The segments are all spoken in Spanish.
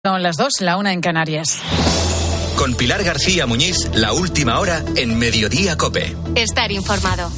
Son las 2, la 1 en Canarias. Con Pilar García Muñiz, la última hora en Mediodía COPE. Estar informado.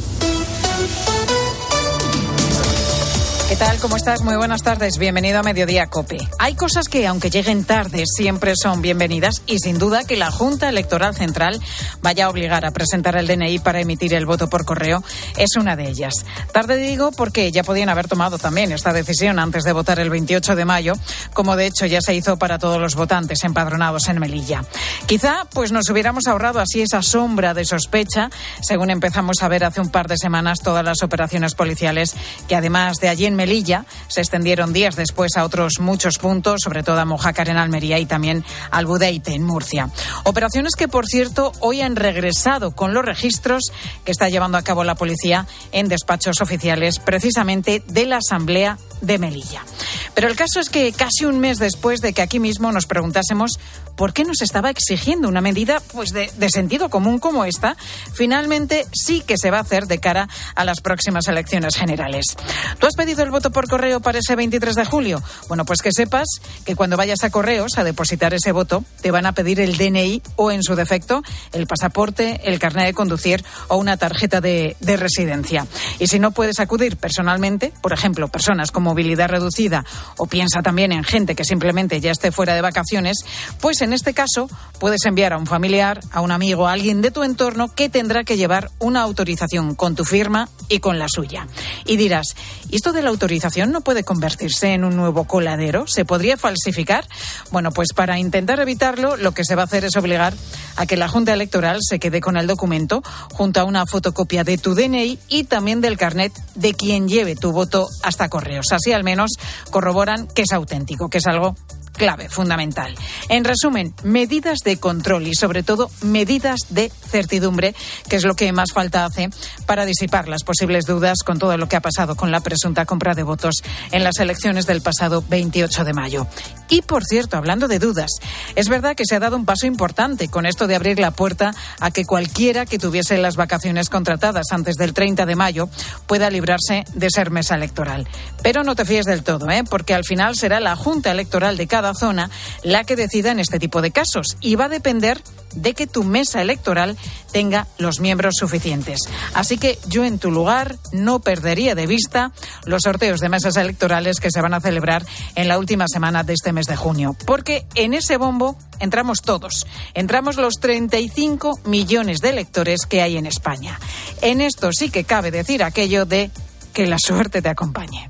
¿Qué tal? ¿Cómo estás? Muy buenas tardes. Bienvenido a Mediodía COPE. Hay cosas que, aunque lleguen tarde, siempre son bienvenidas y sin duda que la Junta Electoral Central vaya a obligar a presentar el DNI para emitir el voto por correo es una de ellas. Tarde digo porque ya podían haber tomado también esta decisión antes de votar el 28 de mayo, como de hecho ya se hizo para todos los votantes empadronados en Melilla. Quizá pues nos hubiéramos ahorrado así esa sombra de sospecha, según empezamos a ver hace un par de semanas todas las operaciones policiales que además de allí en Melilla se extendieron días después a otros muchos puntos, sobre todo a Mojácar en Almería y también al Budeite en Murcia. Operaciones que, por cierto, hoy han regresado con los registros que está llevando a cabo la policía en despachos oficiales precisamente de la Asamblea de Melilla. Pero el caso es que casi un mes después de que aquí mismo nos preguntásemos por qué nos estaba exigiendo una medida pues de sentido común como esta, finalmente sí que se va a hacer de cara a las próximas elecciones generales. ¿Tú has pedido el voto por correo para ese 23 de julio? Bueno, pues que sepas que cuando vayas a Correos a depositar ese voto, te van a pedir el DNI o, en su defecto, el pasaporte, el carnet de conducir o una tarjeta de residencia. Y si no puedes acudir personalmente, por ejemplo, personas con movilidad reducida o piensa también en gente que simplemente ya esté fuera de vacaciones, pues en este caso puedes enviar a un familiar, a un amigo, a alguien de tu entorno que tendrá que llevar una autorización con tu firma y con la suya. Y dirás, ¿y esto de la autorización no puede convertirse en un nuevo coladero? ¿Se podría falsificar? Bueno, pues para intentar evitarlo, lo que se va a hacer es obligar a que la Junta Electoral se quede con el documento junto a una fotocopia de tu DNI y también del carnet de quien lleve tu voto hasta Correos. Así al menos corroboran que es auténtico, que es algo clave, fundamental. En resumen, medidas de control y sobre todo medidas de certidumbre, que es lo que más falta hace para disipar las posibles dudas con todo lo que ha pasado con la presunta compra de votos en las elecciones del pasado 28 de mayo. Y por cierto, hablando de dudas, es verdad que se ha dado un paso importante con esto de abrir la puerta a que cualquiera que tuviese las vacaciones contratadas antes del 30 de mayo pueda librarse de ser mesa electoral. Pero no te fíes del todo, porque al final será la Junta Electoral de cada zona la que decida en este tipo de casos y va a depender de que tu mesa electoral tenga los miembros suficientes. Así que yo en tu lugar no perdería de vista los sorteos de mesas electorales que se van a celebrar en la última semana de este mes de junio, porque en ese bombo entramos todos, entramos los 35 millones de electores que hay en España. En esto sí que cabe decir aquello de que la suerte te acompañe.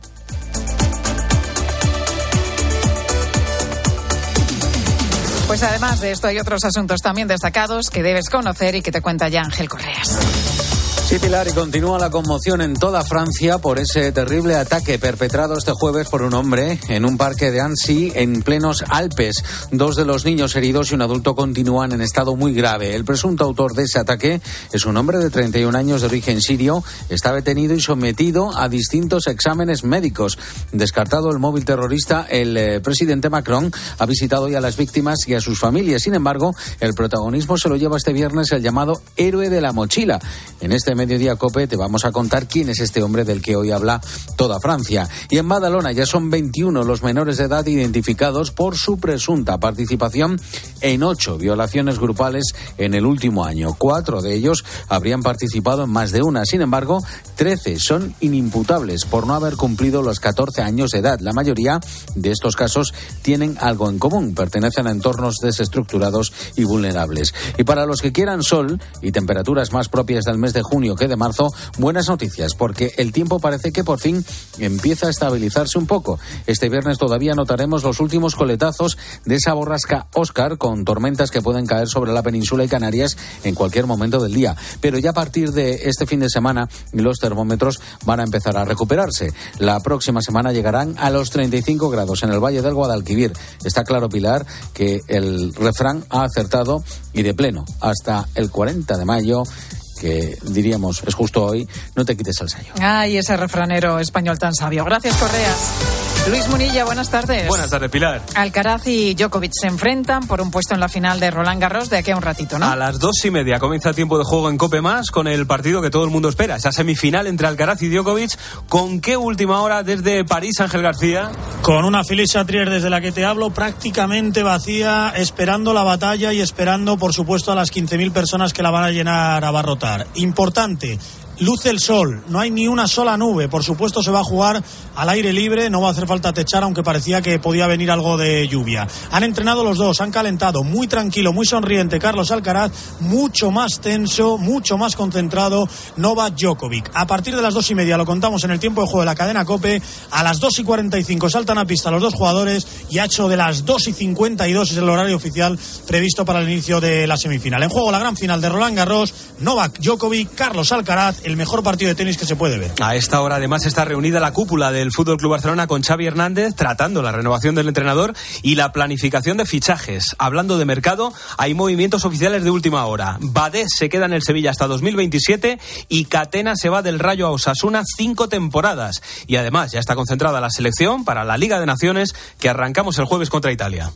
Pues además de esto hay otros asuntos también destacados que debes conocer y que te cuenta ya Ángel Correas. Sí, Pilar, y continúa la conmoción en toda Francia por ese terrible ataque perpetrado este jueves por un hombre en un parque de Annecy en plenos Alpes. 2 de los niños heridos y un adulto continúan en estado muy grave. El presunto autor de ese ataque es un hombre de 31 años de origen sirio. Está detenido y sometido a distintos exámenes médicos. Descartado el móvil terrorista, el presidente Macron ha visitado hoy a las víctimas y a sus familias. Sin embargo, el protagonismo se lo lleva este viernes el llamado héroe de la mochila. En este Mediodía COPE te vamos a contar quién es este hombre del que hoy habla toda Francia. Y en Badalona ya son 21 los menores de edad identificados por su presunta participación en 8 violaciones grupales en el último año. 4 de ellos habrían participado en más de una. Sin embargo, 13 son inimputables por no haber cumplido los 14 años de edad. La mayoría de estos casos tienen algo en común. Pertenecen a entornos desestructurados y vulnerables. Y para los que quieran sol y temperaturas más propias del mes de junio que de marzo, buenas noticias, porque el tiempo parece que por fin empieza a estabilizarse un poco. Este viernes todavía notaremos los últimos coletazos de esa borrasca Óscar, con tormentas que pueden caer sobre la península y Canarias en cualquier momento del día. Pero ya a partir de este fin de semana, los termómetros van a empezar a recuperarse. La próxima semana llegarán a los 35 grados en el Valle del Guadalquivir. Está claro, Pilar, que el refrán ha acertado y de pleno. Hasta el 40 de mayo, que diríamos es justo hoy, no te quites el sello. Ay, ese refranero español tan sabio. Gracias, Correas. Luis Munilla, buenas tardes. Buenas tardes, Pilar. Alcaraz y Djokovic se enfrentan por un puesto en la final de Roland Garros de aquí a un ratito, ¿no? A las 2:30 comienza tiempo de juego en COPE+, con el partido que todo el mundo espera. Esa semifinal entre Alcaraz y Djokovic. ¿Con qué última hora desde París, Ángel García? Con una Felicia Trier desde la que te hablo prácticamente vacía, esperando la batalla y esperando, por supuesto, a las 15.000 personas que la van a llenar, a abarrotar. Importante. Luce el sol, no hay ni una sola nube. Por supuesto se va a jugar al aire libre, no va a hacer falta techar, aunque parecía que podía venir algo de lluvia. Han entrenado los dos, han calentado, muy tranquilo, muy sonriente Carlos Alcaraz, mucho más tenso, mucho más concentrado Novak Djokovic. A partir de las 2:30 lo contamos en el tiempo de juego de la cadena COPE. A las 2:45 saltan a pista los dos jugadores y a hecho de las 2:52 es el horario oficial previsto para el inicio de la semifinal. En juego la gran final de Roland Garros, Novak Djokovic, Carlos Alcaraz, el mejor partido de tenis que se puede ver. A esta hora además está reunida la cúpula del FC Barcelona con Xavi Hernández, tratando la renovación del entrenador y la planificación de fichajes. Hablando de mercado, hay movimientos oficiales de última hora. Badé se queda en el Sevilla hasta 2027 y Catena se va del Rayo a Osasuna 5 temporadas. Y además ya está concentrada la selección para la Liga de Naciones, que arrancamos el jueves contra Italia.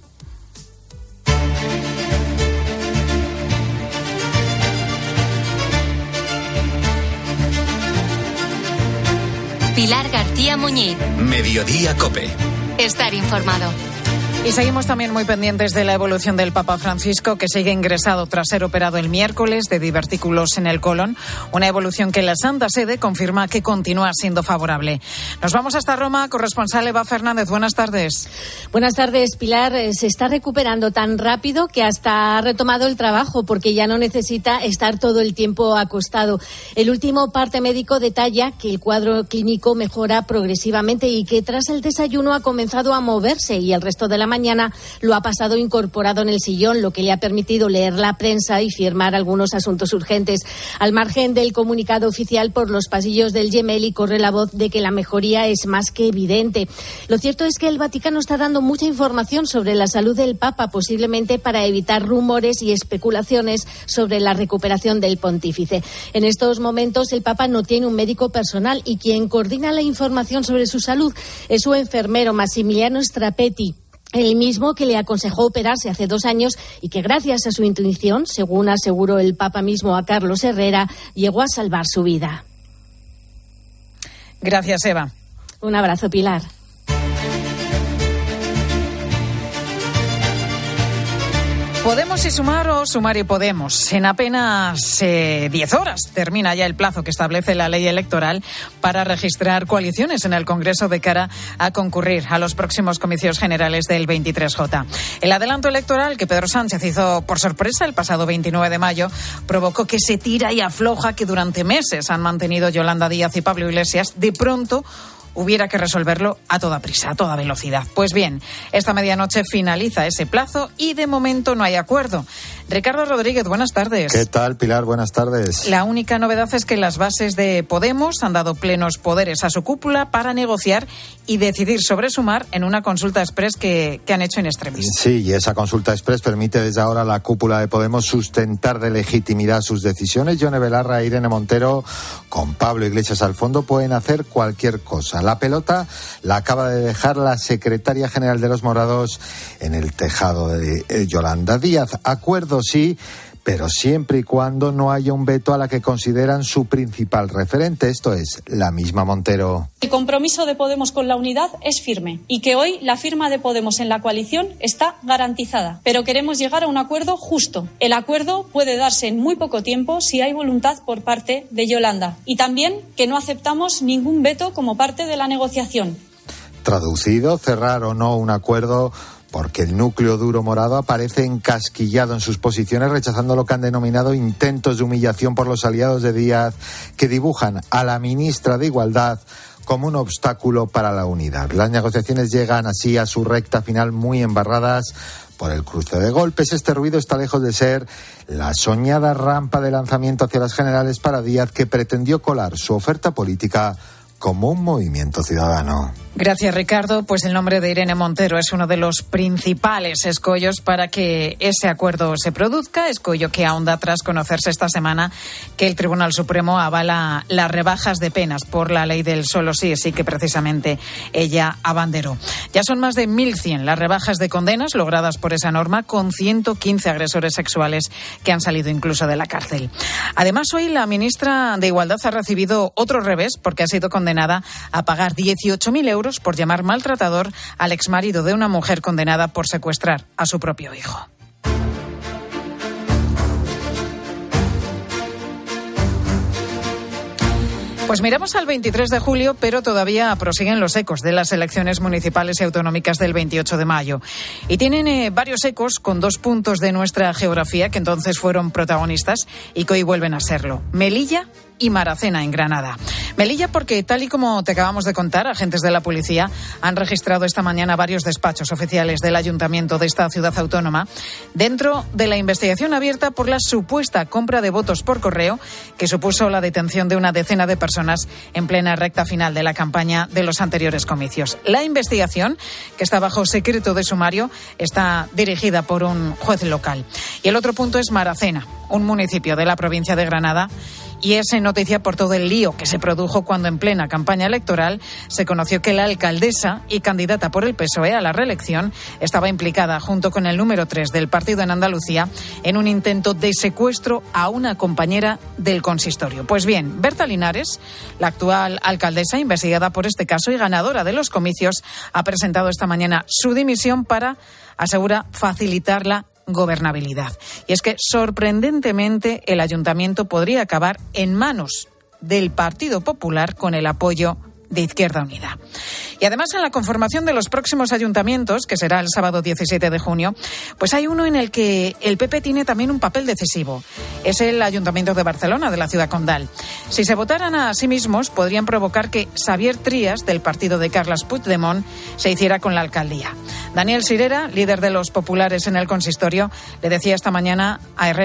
Pilar García Muñiz. Mediodía COPE. Estar informado. Y seguimos también muy pendientes de la evolución del Papa Francisco, que sigue ingresado tras ser operado el miércoles de divertículos en el colon. Una evolución que la Santa Sede confirma que continúa siendo favorable. Nos vamos hasta Roma. Corresponsal Eva Fernández, buenas tardes. Buenas tardes, Pilar. Se está recuperando tan rápido que hasta ha retomado el trabajo, porque ya no necesita estar todo el tiempo acostado. El último parte médico detalla que el cuadro clínico mejora progresivamente y que tras el desayuno ha comenzado a moverse y el resto de la mañana lo ha pasado incorporado en el sillón, lo que le ha permitido leer la prensa y firmar algunos asuntos urgentes. Al margen del comunicado oficial, por los pasillos del Gemelli corre la voz de que la mejoría es más que evidente. Lo cierto es que el Vaticano está dando mucha información sobre la salud del Papa, posiblemente para evitar rumores y especulaciones sobre la recuperación del pontífice. En estos momentos el Papa no tiene un médico personal y quien coordina la información sobre su salud es su enfermero Massimiliano Strapetti, el mismo que le aconsejó operarse hace 2 años y que gracias a su intuición, según aseguró el Papa mismo a Carlos Herrera, llegó a salvar su vida. Gracias, Eva. Un abrazo, Pilar. Podemos y Sumar o Sumar y Podemos. En apenas 10 horas termina ya el plazo que establece la ley electoral para registrar coaliciones en el Congreso de cara a concurrir a los próximos comicios generales del 23J. El adelanto electoral que Pedro Sánchez hizo por sorpresa el pasado 29 de mayo provocó que se tira y afloja que durante meses han mantenido Yolanda Díaz y Pablo Iglesias. De pronto hubiera que resolverlo a toda prisa, a toda velocidad. Pues bien, esta medianoche finaliza ese plazo y de momento no hay acuerdo. Ricardo Rodríguez, buenas tardes. ¿Qué tal, Pilar? Buenas tardes. La única novedad es que las bases de Podemos han dado plenos poderes a su cúpula para negociar y decidir sobre Sumar en una consulta express que han hecho en extremis. Sí, y esa consulta express permite desde ahora a la cúpula de Podemos sustentar de legitimidad sus decisiones. Yone Belarra e Irene Montero, con Pablo Iglesias al fondo, pueden hacer cualquier cosa. La pelota la acaba de dejar la secretaria general de los Morados en el tejado de Yolanda Díaz. Acuerdo sí, pero siempre y cuando no haya un veto a la que consideran su principal referente, esto es, la misma Montero. El compromiso de Podemos con la unidad es firme y que hoy la firma de Podemos en la coalición está garantizada, pero queremos llegar a un acuerdo justo. El acuerdo puede darse en muy poco tiempo si hay voluntad por parte de Yolanda, y también que no aceptamos ningún veto como parte de la negociación. Traducido, cerrar o no un acuerdo, porque el núcleo duro morado aparece encasquillado en sus posiciones, rechazando lo que han denominado intentos de humillación por los aliados de Díaz, que dibujan a la ministra de Igualdad como un obstáculo para la unidad. Las negociaciones llegan así a su recta final muy embarradas por el cruce de golpes. Este ruido está lejos de ser la soñada rampa de lanzamiento hacia las generales para Díaz, que pretendió colar su oferta política como un movimiento ciudadano. Gracias, Ricardo. Pues el nombre de Irene Montero es uno de los principales escollos para que ese acuerdo se produzca, escollo que ahonda tras conocerse esta semana que el Tribunal Supremo avala las rebajas de penas por la ley del solo sí es sí que precisamente ella abanderó. Ya son más de 1.100 las rebajas de condenas logradas por esa norma, con 115 agresores sexuales que han salido incluso de la cárcel. Además, hoy la ministra de Igualdad ha recibido otro revés porque ha sido condenada a pagar 18.000 euros por llamar maltratador al exmarido de una mujer condenada por secuestrar a su propio hijo. Pues miramos al 23 de julio, pero todavía prosiguen los ecos de las elecciones municipales y autonómicas del 28 de mayo. Y tienen varios ecos con dos puntos de nuestra geografía que entonces fueron protagonistas y que hoy vuelven a serlo: Melilla y Maracena, en Granada. Melilla porque, tal y como te acabamos de contar, agentes de la policía han registrado esta mañana varios despachos oficiales del ayuntamiento de esta ciudad autónoma dentro de la investigación abierta por la supuesta compra de votos por correo que supuso la detención de una decena de personas en plena recta final de la campaña de los anteriores comicios. La investigación, que está bajo secreto de sumario, está dirigida por un juez local. Y el otro punto es Maracena, un municipio de la provincia de Granada, y es noticia por todo el lío que se produjo cuando en plena campaña electoral se conoció que la alcaldesa y candidata por el PSOE a la reelección estaba implicada junto con el número 3 del partido en Andalucía en un intento de secuestro a una compañera del consistorio. Pues bien, Berta Linares, la actual alcaldesa investigada por este caso y ganadora de los comicios, ha presentado esta mañana su dimisión para, asegura, facilitar la gobernabilidad. Y es que, sorprendentemente, el ayuntamiento podría acabar en manos del Partido Popular con el apoyo de Izquierda Unida. Y además, en la conformación de los próximos ayuntamientos, que será el sábado 17 de junio, pues hay uno en el que el PP tiene también un papel decisivo. Es el Ayuntamiento de Barcelona, de la ciudad condal. Si se votaran a sí mismos, podrían provocar que Xavier Trias, del partido de Carles Puigdemont, se hiciera con la alcaldía. Daniel Sirera, líder de los populares en el consistorio, le decía esta mañana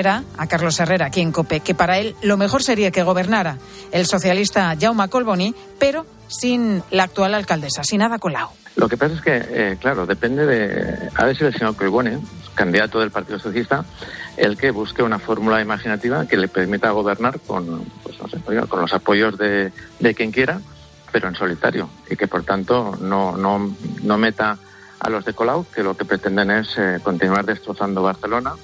a Carlos Herrera, aquí en COPE, que para él lo mejor sería que gobernara el socialista Jaume Collboni, pero sin la actual alcaldesa, sin Ada Colau. Lo que pasa es que, claro, depende de... Ha de ser el señor Collboni, candidato del Partido Socialista, el que busque una fórmula imaginativa que le permita gobernar con, pues, no sé, con los apoyos de quien quiera, pero en solitario, y que por tanto no meta a los de Colau, que lo que pretenden es continuar destrozando Barcelona.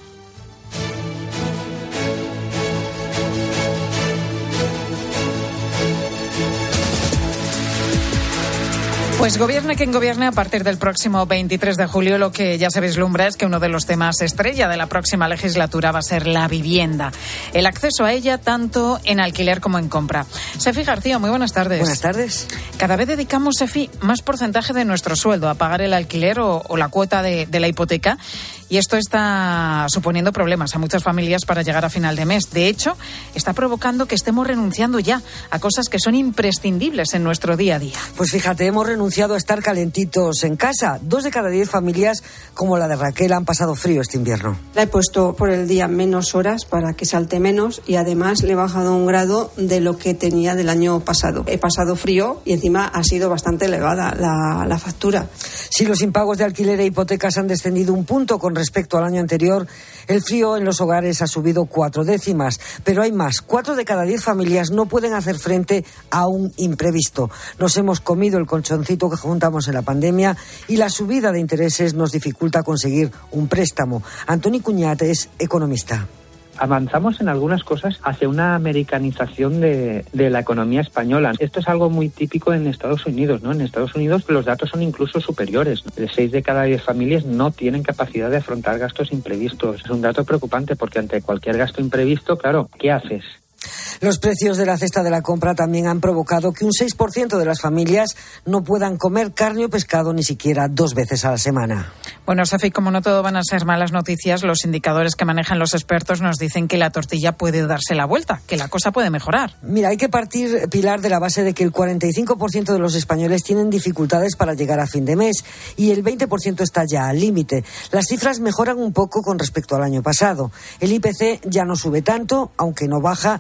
Pues gobierne quien gobierne, a partir del próximo 23 de julio lo que ya se vislumbra es que uno de los temas estrella de la próxima legislatura va a ser la vivienda. El acceso a ella tanto en alquiler como en compra. Sefi García, muy buenas tardes. Buenas tardes. Cada vez dedicamos, Sefi, más porcentaje de nuestro sueldo a pagar el alquiler o la cuota de la hipoteca. Y esto está suponiendo problemas a muchas familias para llegar a final de mes. De hecho, está provocando que estemos renunciando ya a cosas que son imprescindibles en nuestro día a día. Pues fíjate, hemos renunciado a estar calentitos en casa. 2 de cada 10 familias, como la de Raquel, han pasado frío este invierno. La he puesto por el día menos horas para que salte menos y además le he bajado 1 grado de lo que tenía del año pasado. He pasado frío y encima ha sido bastante elevada la factura. Si los impagos de alquiler e hipotecas han descendido 1 punto con respecto al año anterior, el frío en los hogares ha subido 4 décimas. Pero hay más. 4 de cada 10 familias no pueden hacer frente a un imprevisto. Nos hemos comido el colchoncito que juntamos en la pandemia y la subida de intereses nos dificulta conseguir un préstamo. Antoni Cuñat es economista. Avanzamos en algunas cosas hacia una americanización de la economía española. Esto es algo muy típico en Estados Unidos, ¿no? En Estados Unidos los datos son incluso superiores. 6 de cada 10 familias no tienen capacidad de afrontar gastos imprevistos. Es un dato preocupante porque ante cualquier gasto imprevisto, claro, ¿qué haces? Los precios de la cesta de la compra también han provocado que un 6% de las familias no puedan comer carne o pescado ni siquiera 2 veces a la semana. Bueno, Sofi, como no todo van a ser malas noticias, los indicadores que manejan los expertos nos dicen que la tortilla puede darse la vuelta, que la cosa puede mejorar. Mira, hay que partir, Pilar, de la base de que el 45% de los españoles tienen dificultades para llegar a fin de mes y el 20% está ya al límite. Las cifras mejoran un poco con respecto al año pasado. El IPC ya no sube tanto, aunque no baja, y los indicadores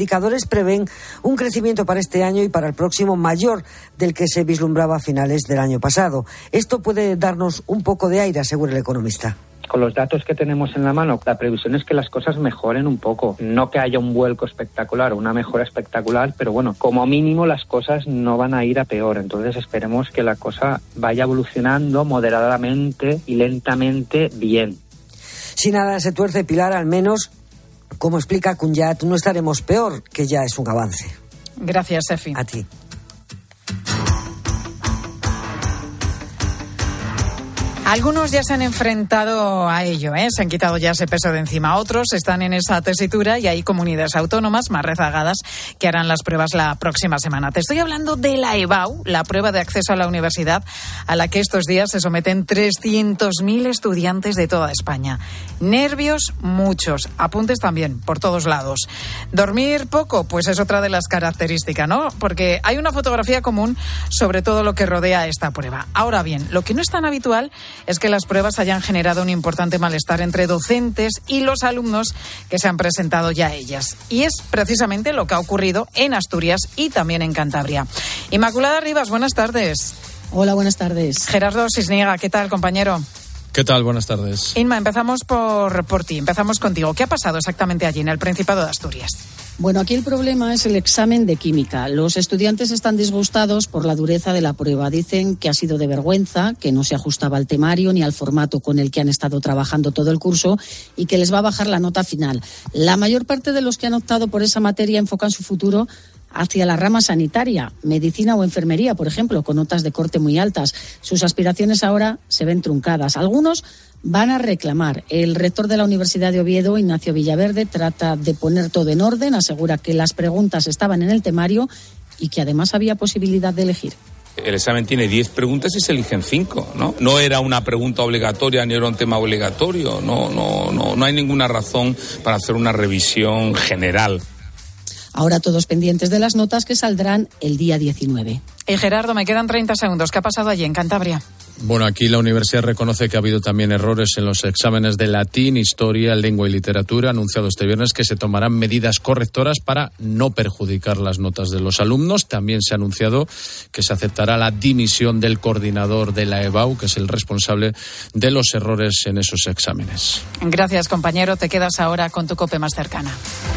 indicadores prevén un crecimiento para este año y para el próximo mayor del que se vislumbraba a finales del año pasado. Esto puede darnos un poco de aire, asegura el economista. Con los datos que tenemos en la mano, la previsión es que las cosas mejoren un poco. No que haya un vuelco espectacular o una mejora espectacular, pero bueno, como mínimo las cosas no van a ir a peor. Entonces esperemos que la cosa vaya evolucionando moderadamente y lentamente bien. Si nada se tuerce, Pilar, al menos, como explica Cunyat, no estaremos peor, que ya es un avance. Gracias, Sefi. A ti. Algunos ya se han enfrentado a ello, se han quitado ya ese peso de encima. Otros están en esa tesitura y hay comunidades autónomas más rezagadas que harán las pruebas la próxima semana. Te estoy hablando de la EBAU, la prueba de acceso a la universidad, a la que estos días se someten 300.000 estudiantes de toda España. Nervios, muchos. Apuntes también, por todos lados. Dormir poco, pues es otra de las características, ¿no? Porque hay una fotografía común sobre todo lo que rodea esta prueba. Ahora bien, lo que no es tan habitual es que las pruebas hayan generado un importante malestar entre docentes y los alumnos que se han presentado ya a ellas. Y es precisamente lo que ha ocurrido en Asturias y también en Cantabria. Inmaculada Rivas, buenas tardes. Hola, buenas tardes. Gerardo Sisniega, ¿qué tal, compañero? ¿Qué tal? Buenas tardes. Inma, empezamos por ti, empezamos contigo. ¿Qué ha pasado exactamente allí en el Principado de Asturias? Bueno, aquí el problema es el examen de química. Los estudiantes están disgustados por la dureza de la prueba. Dicen que ha sido de vergüenza, que no se ajustaba al temario ni al formato con el que han estado trabajando todo el curso y que les va a bajar la nota final. La mayor parte de los que han optado por esa materia enfocan su futuro hacia la rama sanitaria, medicina o enfermería, por ejemplo, con notas de corte muy altas. Sus aspiraciones ahora se ven truncadas. Algunos van a reclamar. El rector de la Universidad de Oviedo, Ignacio Villaverde, trata de poner todo en orden, asegura que las preguntas estaban en el temario y que además había posibilidad de elegir. El examen tiene 10 preguntas y se eligen 5, ¿no? No era una pregunta obligatoria ni era un tema obligatorio. No hay ninguna razón para hacer una revisión general. Ahora todos pendientes de las notas que saldrán el día 19. Y Gerardo, me quedan 30 segundos. ¿Qué ha pasado allí en Cantabria? Bueno, aquí la universidad reconoce que ha habido también errores en los exámenes de latín, historia, lengua y literatura. Ha anunciado este viernes que se tomarán medidas correctoras para no perjudicar las notas de los alumnos. También se ha anunciado que se aceptará la dimisión del coordinador de la EBAU, que es el responsable de los errores en esos exámenes. Gracias, compañero. Te quedas ahora con tu COPE más cercana.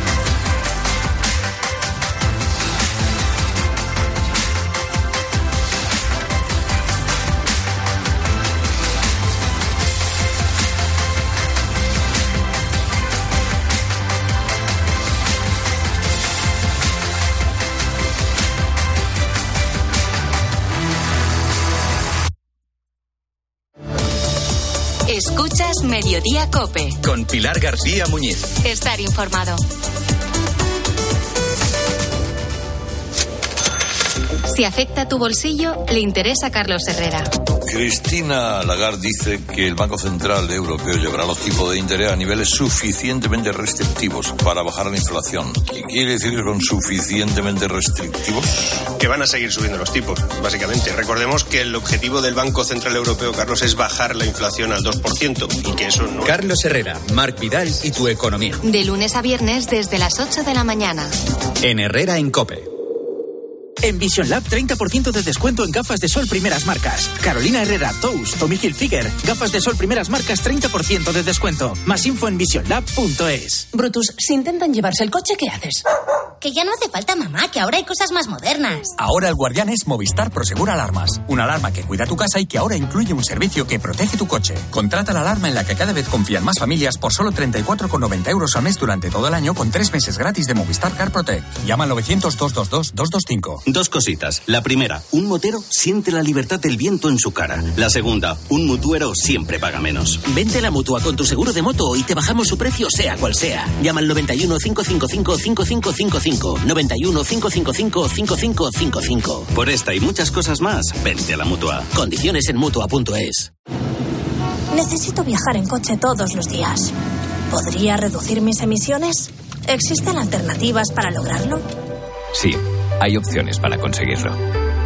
Escuchas Mediodía COPE. Con Pilar García Muñiz. Estar informado. Si afecta tu bolsillo, le interesa a Carlos Herrera. Cristina Lagarde dice que el Banco Central Europeo llevará los tipos de interés a niveles suficientemente restrictivos para bajar la inflación. ¿Qué quiere decir con suficientemente restrictivos? Que van a seguir subiendo los tipos, básicamente. Recordemos que el objetivo del Banco Central Europeo, Carlos, es bajar la inflación al 2% y que eso no... Carlos Herrera, Marc Vidal y tu economía. De lunes a viernes desde las 8 de la mañana. En Herrera en COPE. En Vision Lab, 30% de descuento en gafas de sol primeras marcas. Carolina Herrera, Tous, Tommy Hilfiger. Gafas de sol primeras marcas, 30% de descuento. Más info en visionlab.es. Brutus, si intentan llevarse el coche, ¿qué haces? Que ya no hace falta, mamá, que ahora hay cosas más modernas. Ahora el guardián es Movistar Prosegur Alarmas. Una alarma que cuida tu casa y que ahora incluye un servicio que protege tu coche. Contrata la alarma en la que cada vez confían más familias por solo 34,90 euros al mes durante todo el año con 3 meses gratis de Movistar Car Protect. Llama al 900-222-225. Dos cositas. La primera, un motero siente la libertad del viento en su cara. La segunda, un mutuero siempre paga menos. Vente a la Mutua con tu seguro de moto y te bajamos su precio sea cual sea. Llama al 91 555 5555. 91 555 5555. Por esta y muchas cosas más, vente a la Mutua. Condiciones en Mutua.es. Necesito viajar en coche todos los días. ¿Podría reducir mis emisiones? ¿Existen alternativas para lograrlo? Sí. Hay opciones para conseguirlo.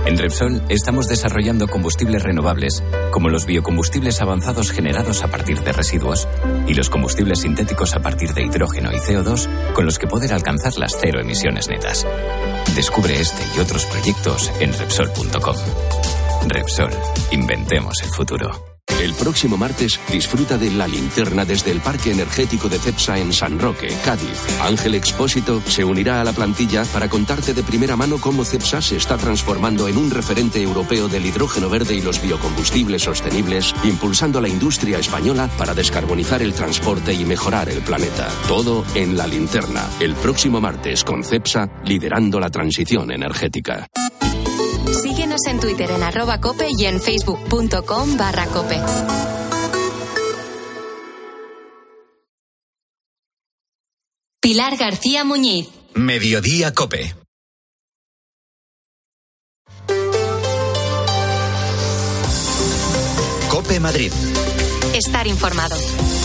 En Repsol estamos desarrollando combustibles renovables, como los biocombustibles avanzados generados a partir de residuos y los combustibles sintéticos a partir de hidrógeno y CO2, con los que poder alcanzar las 0 emisiones netas. Descubre este y otros proyectos en Repsol.com. Repsol, inventemos el futuro. El próximo martes disfruta de La Linterna desde el Parque Energético de Cepsa en San Roque, Cádiz. Ángel Expósito se unirá a la plantilla para contarte de primera mano cómo Cepsa se está transformando en un referente europeo del hidrógeno verde y los biocombustibles sostenibles, impulsando la industria española para descarbonizar el transporte y mejorar el planeta. Todo en La Linterna, el próximo martes con Cepsa liderando la transición energética. Síguenos en Twitter en @cope y en facebook.com/cope. Pilar García Muñiz. Mediodía Cope. Cope Madrid. Estar informado.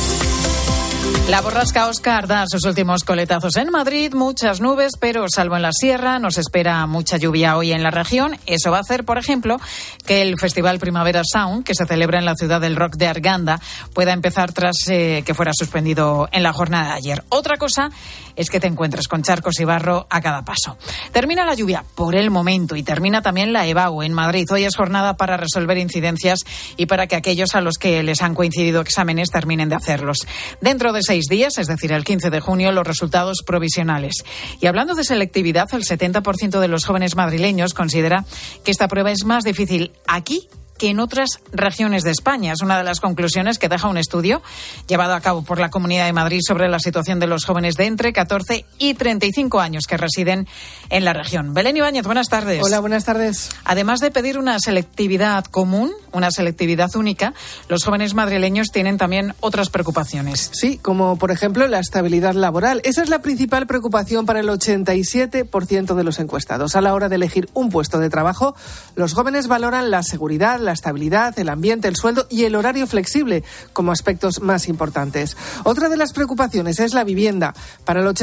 La borrasca Óscar da sus últimos coletazos en Madrid, muchas nubes, pero salvo en la sierra, nos espera mucha lluvia hoy en la región. Eso va a hacer, por ejemplo, que el Festival Primavera Sound, que se celebra en la ciudad del rock de Arganda, pueda empezar tras que fuera suspendido en la jornada de ayer. Otra cosa es que te encuentres con charcos y barro a cada paso. Termina la lluvia por el momento y termina también la EBAU en Madrid. Hoy es jornada para resolver incidencias y para que aquellos a los que les han coincidido exámenes terminen de hacerlos. Dentro de 6 días, es decir, el 15 de junio, los resultados provisionales. Y hablando de selectividad, el 70% de los jóvenes madrileños considera que esta prueba es más difícil aquí que en otras regiones de España. Es una de las conclusiones que deja un estudio llevado a cabo por la Comunidad de Madrid sobre la situación de los jóvenes de entre 14 y 35 años que residen en la región. Belén Ibáñez, buenas tardes. Hola, buenas tardes. Además de pedir una selectividad común, una selectividad única, los jóvenes madrileños tienen también otras preocupaciones. Sí, como por ejemplo la estabilidad laboral. Esa es la principal preocupación para el 87% de los encuestados. A la hora de elegir un puesto de trabajo, los jóvenes valoran la seguridad, la estabilidad, el ambiente, el sueldo y el horario flexible como aspectos más importantes. Otra de las preocupaciones es la vivienda. Para el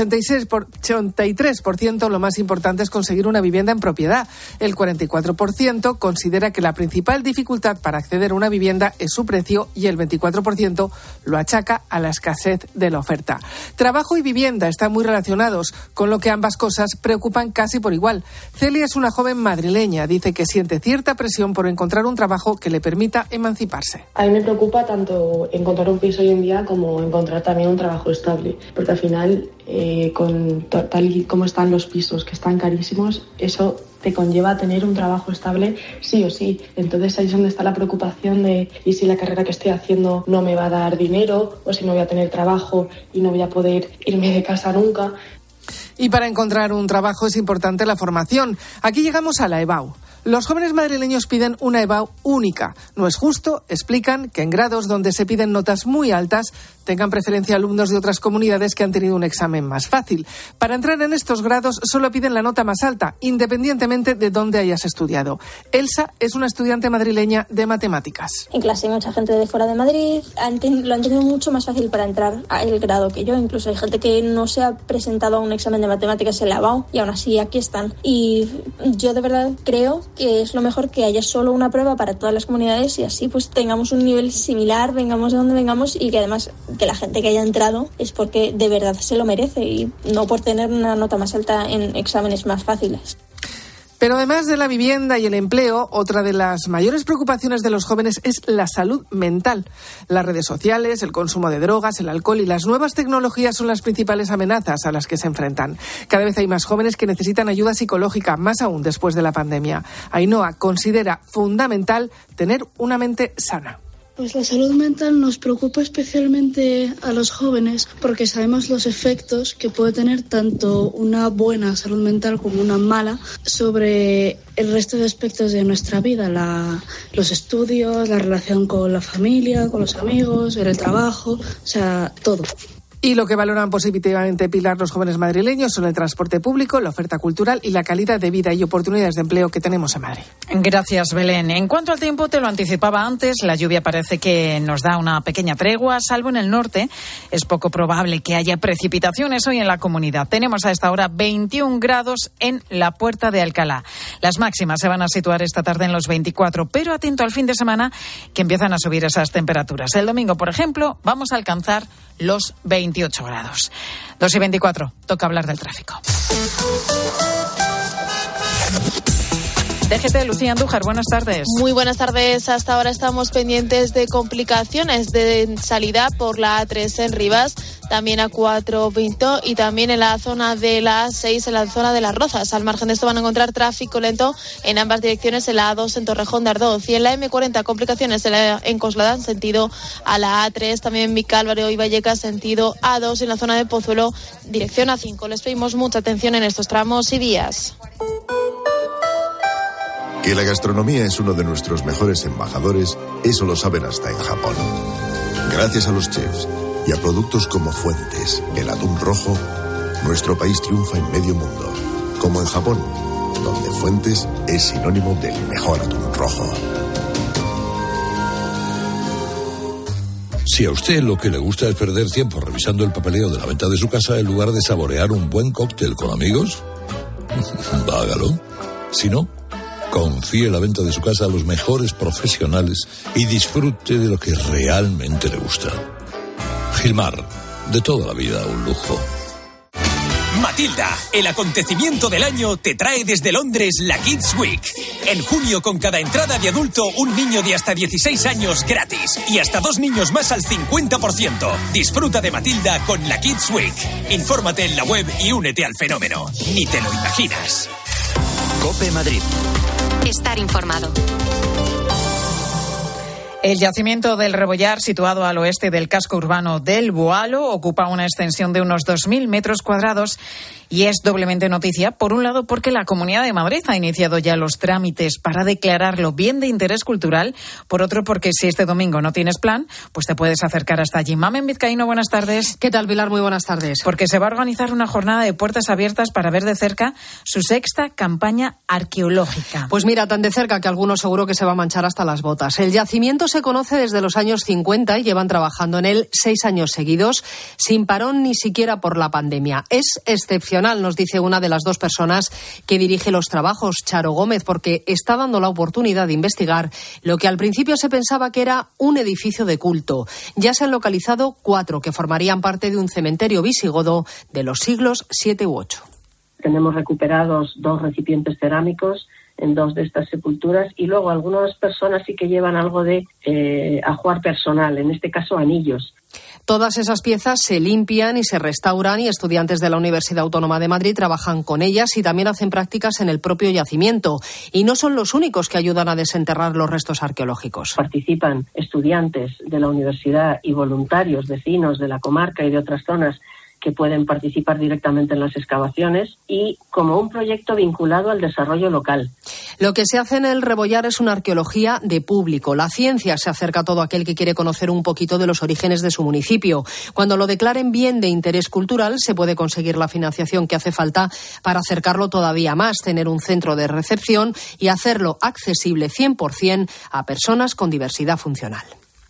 83% lo más importante es conseguir una vivienda en propiedad. El 44% considera que la principal dificultad para acceder a una vivienda es su precio y el 24% lo achaca a la escasez de la oferta. Trabajo y vivienda están muy relacionados, con lo que ambas cosas preocupan casi por igual. Celia es una joven madrileña, dice que siente cierta presión por encontrar un trabajo que le permita emanciparse. A mí me preocupa tanto encontrar un piso hoy en día como encontrar también un trabajo estable, porque al final, con tal y como están los pisos, que están carísimos, eso te conlleva a tener un trabajo estable sí o sí. Entonces ahí es donde está la preocupación de ¿y si la carrera que estoy haciendo no me va a dar dinero? ¿O si no voy a tener trabajo y no voy a poder irme de casa nunca? Y para encontrar un trabajo es importante la formación. Aquí llegamos a la EBAU. Los jóvenes madrileños piden una EBAU única. No es justo, explican, que en grados donde se piden notas muy altas tengan preferencia alumnos de otras comunidades que han tenido un examen más fácil. Para entrar en estos grados solo piden la nota más alta, independientemente de dónde hayas estudiado. Elsa es una estudiante madrileña de matemáticas. En clase hay mucha gente de fuera de Madrid, lo han tenido mucho más fácil para entrar al grado que yo. Incluso hay gente que no se ha presentado a un examen de matemáticas en la EBAU y aún así aquí están. Y yo de verdad creo que es lo mejor que haya solo una prueba para todas las comunidades y así pues tengamos un nivel similar, vengamos de donde vengamos, y que además que la gente que haya entrado es porque de verdad se lo merece y no por tener una nota más alta en exámenes más fáciles. Pero además de la vivienda y el empleo, otra de las mayores preocupaciones de los jóvenes es la salud mental. Las redes sociales, el consumo de drogas, el alcohol y las nuevas tecnologías son las principales amenazas a las que se enfrentan. Cada vez hay más jóvenes que necesitan ayuda psicológica, más aún después de la pandemia. Ainhoa considera fundamental tener una mente sana. Pues la salud mental nos preocupa especialmente a los jóvenes porque sabemos los efectos que puede tener tanto una buena salud mental como una mala sobre el resto de aspectos de nuestra vida, los estudios, la relación con la familia, con los amigos, el trabajo, o sea, todo. Y lo que valoran positivamente, Pilar, los jóvenes madrileños son el transporte público, la oferta cultural y la calidad de vida y oportunidades de empleo que tenemos en Madrid. Gracias, Belén. En cuanto al tiempo, te lo anticipaba antes, la lluvia parece que nos da una pequeña tregua, salvo en el norte. Es poco probable que haya precipitaciones hoy en la comunidad. Tenemos a esta hora 21 grados en la Puerta de Alcalá. Las máximas se van a situar esta tarde en los 24, pero atento al fin de semana que empiezan a subir esas temperaturas. El domingo, por ejemplo, vamos a alcanzar los 28 grados. 2:24, toca hablar del tráfico. DGT, Lucía Andújar, buenas tardes. Muy buenas tardes. Hasta ahora estamos pendientes de complicaciones de salida por la A3 en Rivas, también A4 Pinto y también en la zona de la A6, en la zona de Las Rozas. Al margen de esto van a encontrar tráfico lento en ambas direcciones en la A2 en Torrejón de Ardoz y en la M40 complicaciones en Coslada en sentido a la A3, también en Vicálvaro y Vallecas sentido A2 en la zona de Pozuelo dirección A5. Les pedimos mucha atención en estos tramos y vías. Que la gastronomía es uno de nuestros mejores embajadores, eso lo saben hasta en Japón. Gracias a los chefs y a productos como Fuentes, el atún rojo, nuestro país triunfa en medio mundo, como en Japón, donde Fuentes es sinónimo del mejor atún rojo. Si a usted lo que le gusta es perder tiempo revisando el papeleo de la venta de su casa en lugar de saborear un buen cóctel con amigos, hágalo. Si no, confíe la venta de su casa a los mejores profesionales y disfrute de lo que realmente le gusta. Gilmar, de toda la vida un lujo. Matilda, el acontecimiento del año, te trae desde Londres la Kids Week. En junio, con cada entrada de adulto, un niño de hasta 16 años gratis y hasta 2 niños más al 50%. Disfruta de Matilda con la Kids Week. Infórmate en la web y únete al fenómeno. Ni te lo imaginas. COPE Madrid. Estar informado. El yacimiento del Rebollar, situado al oeste del casco urbano del Boalo, ocupa una extensión de unos 2.000 metros cuadrados y es doblemente noticia, por un lado, porque la Comunidad de Madrid ha iniciado ya los trámites para declararlo bien de interés cultural, por otro, porque si este domingo no tienes plan, pues te puedes acercar hasta allí. Mamen Vizcaíno, buenas tardes. ¿Qué tal, Pilar? Muy buenas tardes. Porque se va a organizar una jornada de puertas abiertas para ver de cerca su 6ª campaña arqueológica. Pues mira, tan de cerca que algunos seguro que se va a manchar hasta las botas. El yacimiento se conoce desde los años 50 y llevan trabajando en él 6 años seguidos, sin parón ni siquiera por la pandemia. Es excepcional, nos dice una de las 2 personas que dirige los trabajos, Charo Gómez, porque está dando la oportunidad de investigar lo que al principio se pensaba que era un edificio de culto. Ya se han localizado 4 que formarían parte de un cementerio visigodo de los siglos 7 u 8. Tenemos recuperados 2 recipientes cerámicos en 2 de estas sepulturas y luego algunas personas sí que llevan algo de ajuar personal, en este caso anillos. Todas esas piezas se limpian y se restauran y estudiantes de la Universidad Autónoma de Madrid trabajan con ellas y también hacen prácticas en el propio yacimiento. Y no son los únicos que ayudan a desenterrar los restos arqueológicos. Participan estudiantes de la universidad y voluntarios, vecinos de la comarca y de otras zonas que pueden participar directamente en las excavaciones y como un proyecto vinculado al desarrollo local. Lo que se hace en el Rebollar es una arqueología de público. La ciencia se acerca a todo aquel que quiere conocer un poquito de los orígenes de su municipio. Cuando lo declaren bien de interés cultural, se puede conseguir la financiación que hace falta para acercarlo todavía más, tener un centro de recepción y hacerlo accesible 100% a personas con diversidad funcional.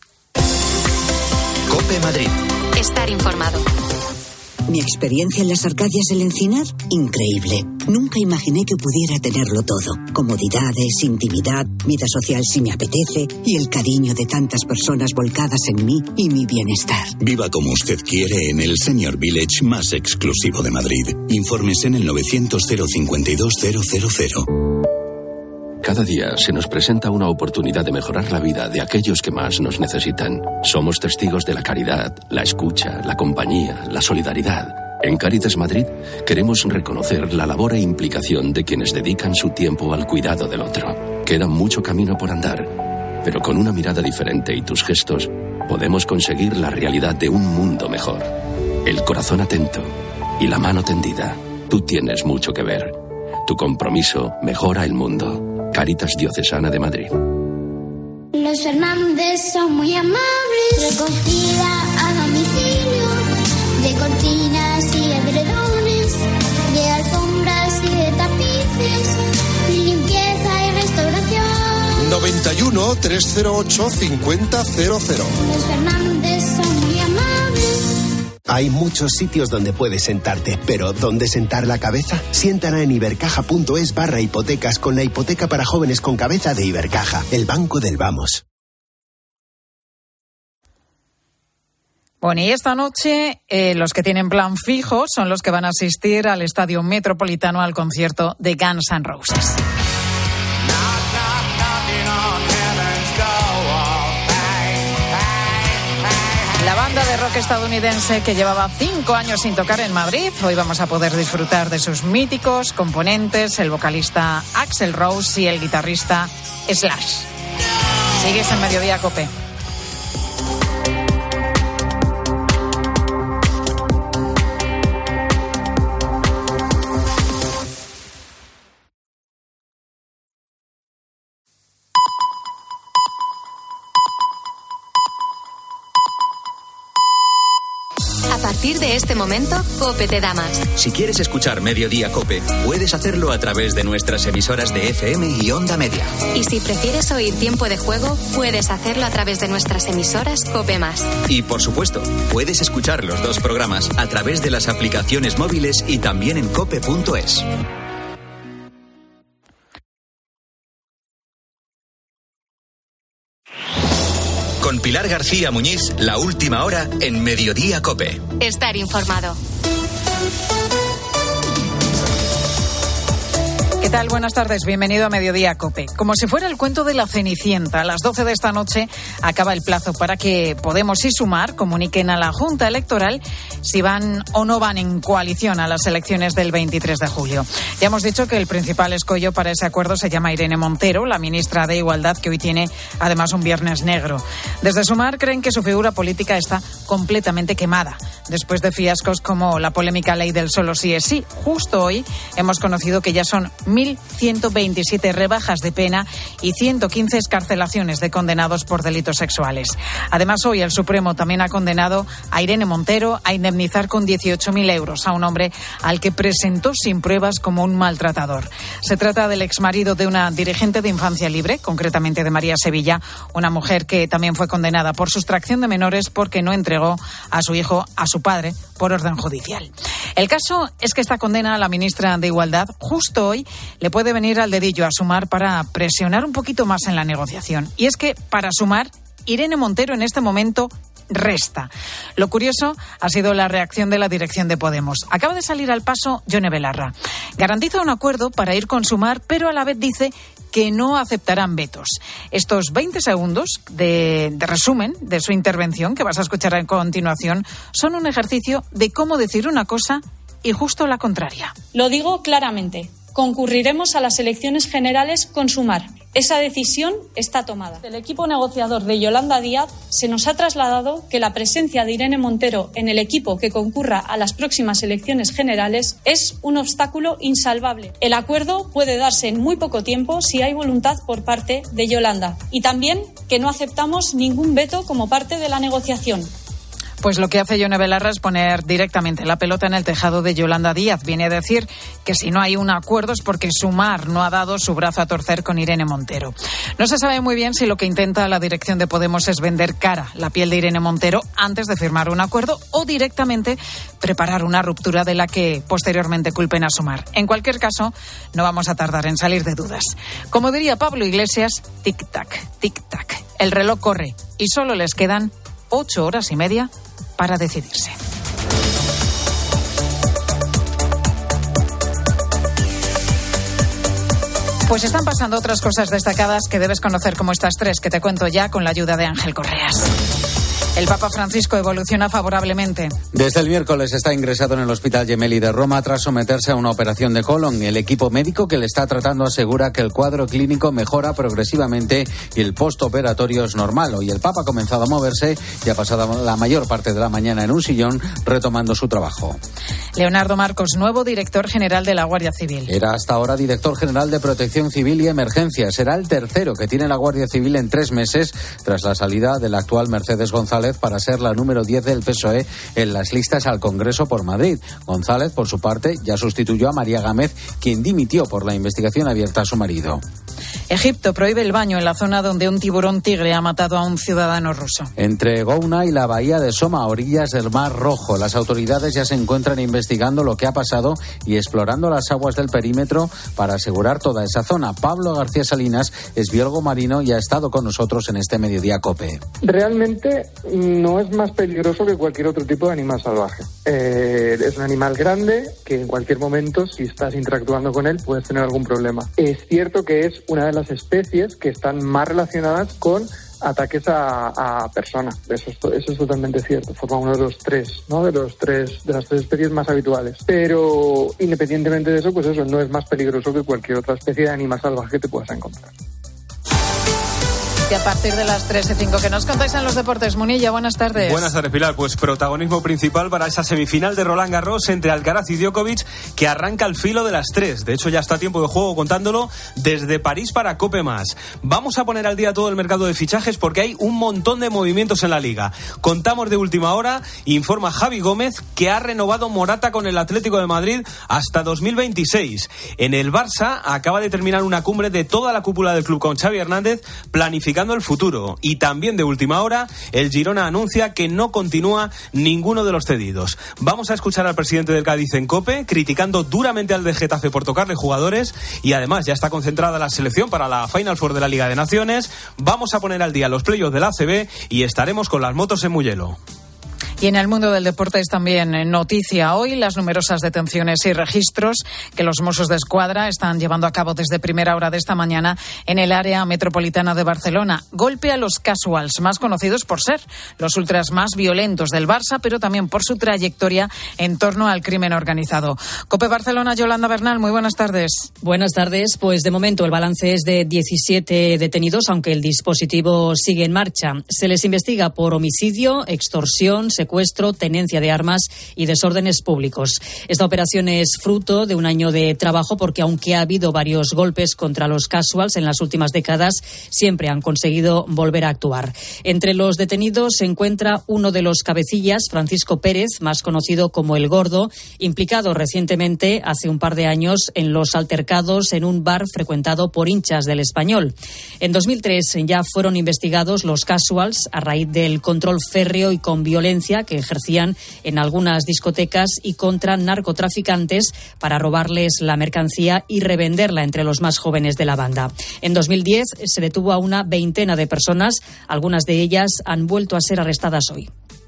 COPE Madrid. Estar informado. Mi experiencia en las Arcadias del Encinar, increíble. Nunca imaginé que pudiera tenerlo todo. Comodidades, intimidad, vida social si me apetece y el cariño de tantas personas volcadas en mí y mi bienestar. Viva como usted quiere en el Senior Village más exclusivo de Madrid. Infórmese en el 900-052-000. Cada día se nos presenta una oportunidad de mejorar la vida de aquellos que más nos necesitan. Somos testigos de la caridad, la escucha, la compañía, la solidaridad. En Cáritas Madrid queremos reconocer la labor e implicación de quienes dedican su tiempo al cuidado del otro. Queda mucho camino por andar, pero con una mirada diferente y tus gestos podemos conseguir la realidad de un mundo mejor. El corazón atento y la mano tendida. Tú tienes mucho que ver. Tu compromiso mejora el mundo. Cáritas Diocesana de Madrid. Los Fernández son muy amables. Recogida a domicilio de 981-308-5000. Los Fernández son muy amables. Hay muchos sitios donde puedes sentarte, pero ¿dónde sentar la cabeza? Siéntala en ibercaja.es/hipotecas con la hipoteca para jóvenes con cabeza de Ibercaja, el banco del vamos. Bueno, y esta noche los que tienen plan fijo son los que van a asistir al Estadio Metropolitano al concierto de Guns N' Roses. La banda de rock estadounidense que llevaba 5 años sin tocar en Madrid, hoy vamos a poder disfrutar de sus míticos componentes, el vocalista Axl Rose y el guitarrista Slash. Sigues en Mediodía COPE. A partir de este momento, COPE te da más. Si quieres escuchar Mediodía COPE, puedes hacerlo a través de nuestras emisoras de FM y Onda Media. Y si prefieres oír Tiempo de Juego, puedes hacerlo a través de nuestras emisoras COPE+. Y por supuesto, puedes escuchar los dos programas a través de las aplicaciones móviles y también en cope.es. Con Pilar García Muñiz, la última hora en Mediodía COPE. Estar informado. ¿Qué tal? Buenas tardes, bienvenido a Mediodía COPE. Como si fuera el cuento de la Cenicienta, a las 12 de esta noche acaba el plazo para que Podemos y Sumar comuniquen a la Junta Electoral si van o no van en coalición a las elecciones del 23 de julio. Ya hemos dicho que el principal escollo para ese acuerdo se llama Irene Montero, la ministra de Igualdad, que hoy tiene además un viernes negro. Desde Sumar creen que su figura política está completamente quemada, después de fiascos como la polémica ley del solo sí es sí. Justo hoy hemos conocido que ya son 1.127 rebajas de pena y 115 excarcelaciones de condenados por delitos sexuales. Además, hoy el Supremo también ha condenado a Irene Montero a indemnizar con 18.000 euros a un hombre al que presentó sin pruebas como un maltratador. Se trata del exmarido de una dirigente de Infancia Libre, concretamente de María Sevilla, una mujer que también fue condenada por sustracción de menores porque no entregó a su hijo a su padre por orden judicial. El caso es que esta condena a la ministra de Igualdad justo hoy le puede venir al dedillo a Sumar para presionar un poquito más en la negociación. Y es que para Sumar, Irene Montero en este momento resta. Lo curioso ha sido la reacción de la dirección de Podemos. Acaba de salir al paso Yone Belarra. Garantiza un acuerdo para ir con Sumar, pero a la vez dice que no aceptarán vetos. Estos 20 segundos de resumen de su intervención, que vas a escuchar a continuación, son un ejercicio de cómo decir una cosa y justo la contraria. Lo digo claramente. Concurriremos a las elecciones generales con Sumar. Esa decisión está tomada. Del equipo negociador de Yolanda Díaz se nos ha trasladado que la presencia de Irene Montero en el equipo que concurra a las próximas elecciones generales es un obstáculo insalvable. El acuerdo puede darse en muy poco tiempo si hay voluntad por parte de Yolanda. Y también que no aceptamos ningún veto como parte de la negociación. Pues lo que hace Yone Belarra es poner directamente la pelota en el tejado de Yolanda Díaz. Viene a decir que si no hay un acuerdo es porque Sumar no ha dado su brazo a torcer con Irene Montero. No se sabe muy bien si lo que intenta la dirección de Podemos es vender cara la piel de Irene Montero antes de firmar un acuerdo o directamente preparar una ruptura de la que posteriormente culpen a Sumar. En cualquier caso, no vamos a tardar en salir de dudas. Como diría Pablo Iglesias, tic-tac, tic-tac. El reloj corre y solo les quedan 8 horas y media para decidirse. Pues están pasando otras cosas destacadas que debes conocer, como estas tres que te cuento ya con la ayuda de Ángel Correas. El Papa Francisco evoluciona favorablemente. Desde el miércoles está ingresado en el Hospital Gemelli de Roma tras someterse a una operación de colon. El equipo médico que le está tratando asegura que el cuadro clínico mejora progresivamente y el postoperatorio es normal. Hoy el Papa ha comenzado a moverse y ha pasado la mayor parte de la mañana en un sillón retomando su trabajo. Leonardo Marcos, nuevo director general de la Guardia Civil. Era hasta ahora director general de Protección Civil y Emergencias. Será el tercero que tiene la Guardia Civil en 3 meses tras la salida de la actual Mercedes González para ser la número 10 del PSOE en las listas al Congreso por Madrid. González, por su parte, ya sustituyó a María Gámez, quien dimitió por la investigación abierta a su marido. Egipto prohíbe el baño en la zona donde un tiburón tigre ha matado a un ciudadano ruso. Entre Gouna y la bahía de Soma, a orillas del Mar Rojo, las autoridades ya se encuentran investigando lo que ha pasado y explorando las aguas del perímetro para asegurar toda esa zona. Pablo García Salinas es biólogo marino y ha estado con nosotros en este Mediodía COPE. Realmente no es más peligroso que cualquier otro tipo de animal salvaje. Es un animal grande que en cualquier momento, si estás interactuando con él, puedes tener algún problema. Es cierto que es una de las especies que están más relacionadas con ataques a personas. Eso es totalmente cierto. Forma uno de los tres, ¿no? De las tres especies más habituales. Pero independientemente de eso, pues eso no es más peligroso que cualquier otra especie de animal salvaje que te puedas encontrar. Y a partir de las 3:05, ¿qué nos contáis en los deportes? Munilla, buenas tardes. Buenas tardes, Pilar. Pues protagonismo principal para esa semifinal de Roland Garros entre Alcaraz y Djokovic, que arranca al filo de las 3. De hecho, ya está a tiempo de juego contándolo desde París para COPE+. Vamos a poner al día todo el mercado de fichajes porque hay un montón de movimientos en la Liga. Contamos de última hora, informa Javi Gómez, que ha renovado Morata con el Atlético de Madrid hasta 2026. En el Barça acaba de terminar una cumbre de toda la cúpula del club con Xavi Hernández, planificando el futuro. Y también de última hora, el Girona anuncia que no continúa ninguno de los cedidos. Vamos a escuchar al presidente del Cádiz en COPE, criticando duramente al de Getafe por tocarle jugadores, y además ya está concentrada la selección para la Final Four de la Liga de Naciones. Vamos a poner al día los playoffs de la ACB y estaremos con las motos en Mugello. Y en el mundo del deporte es también noticia hoy las numerosas detenciones y registros que los Mossos d'Esquadra están llevando a cabo desde primera hora de esta mañana en el área metropolitana de Barcelona. Golpe a los casuals, más conocidos por ser los ultras más violentos del Barça, pero también por su trayectoria en torno al crimen organizado. COPE Barcelona, Yolanda Bernal, muy buenas tardes. Buenas tardes. Pues de momento el balance es de 17 detenidos, aunque el dispositivo sigue en marcha. Se les investiga por homicidio, extorsión, secuestro, tenencia de armas y desórdenes públicos. Esta operación es fruto de un año de trabajo porque, aunque ha habido varios golpes contra los casuals en las últimas décadas, siempre han conseguido volver a actuar. Entre los detenidos se encuentra uno de los cabecillas, Francisco Pérez, más conocido como El Gordo, implicado recientemente, hace un par de años, en los altercados en un bar frecuentado por hinchas del Español. En 2003 ya fueron investigados los casuals a raíz del control férreo y con violencia que ejercían en algunas discotecas y contra narcotraficantes para robarles la mercancía y revenderla entre los más jóvenes de la banda. En 2010 se detuvo a una veintena de personas, algunas de ellas han vuelto a ser arrestadas hoy.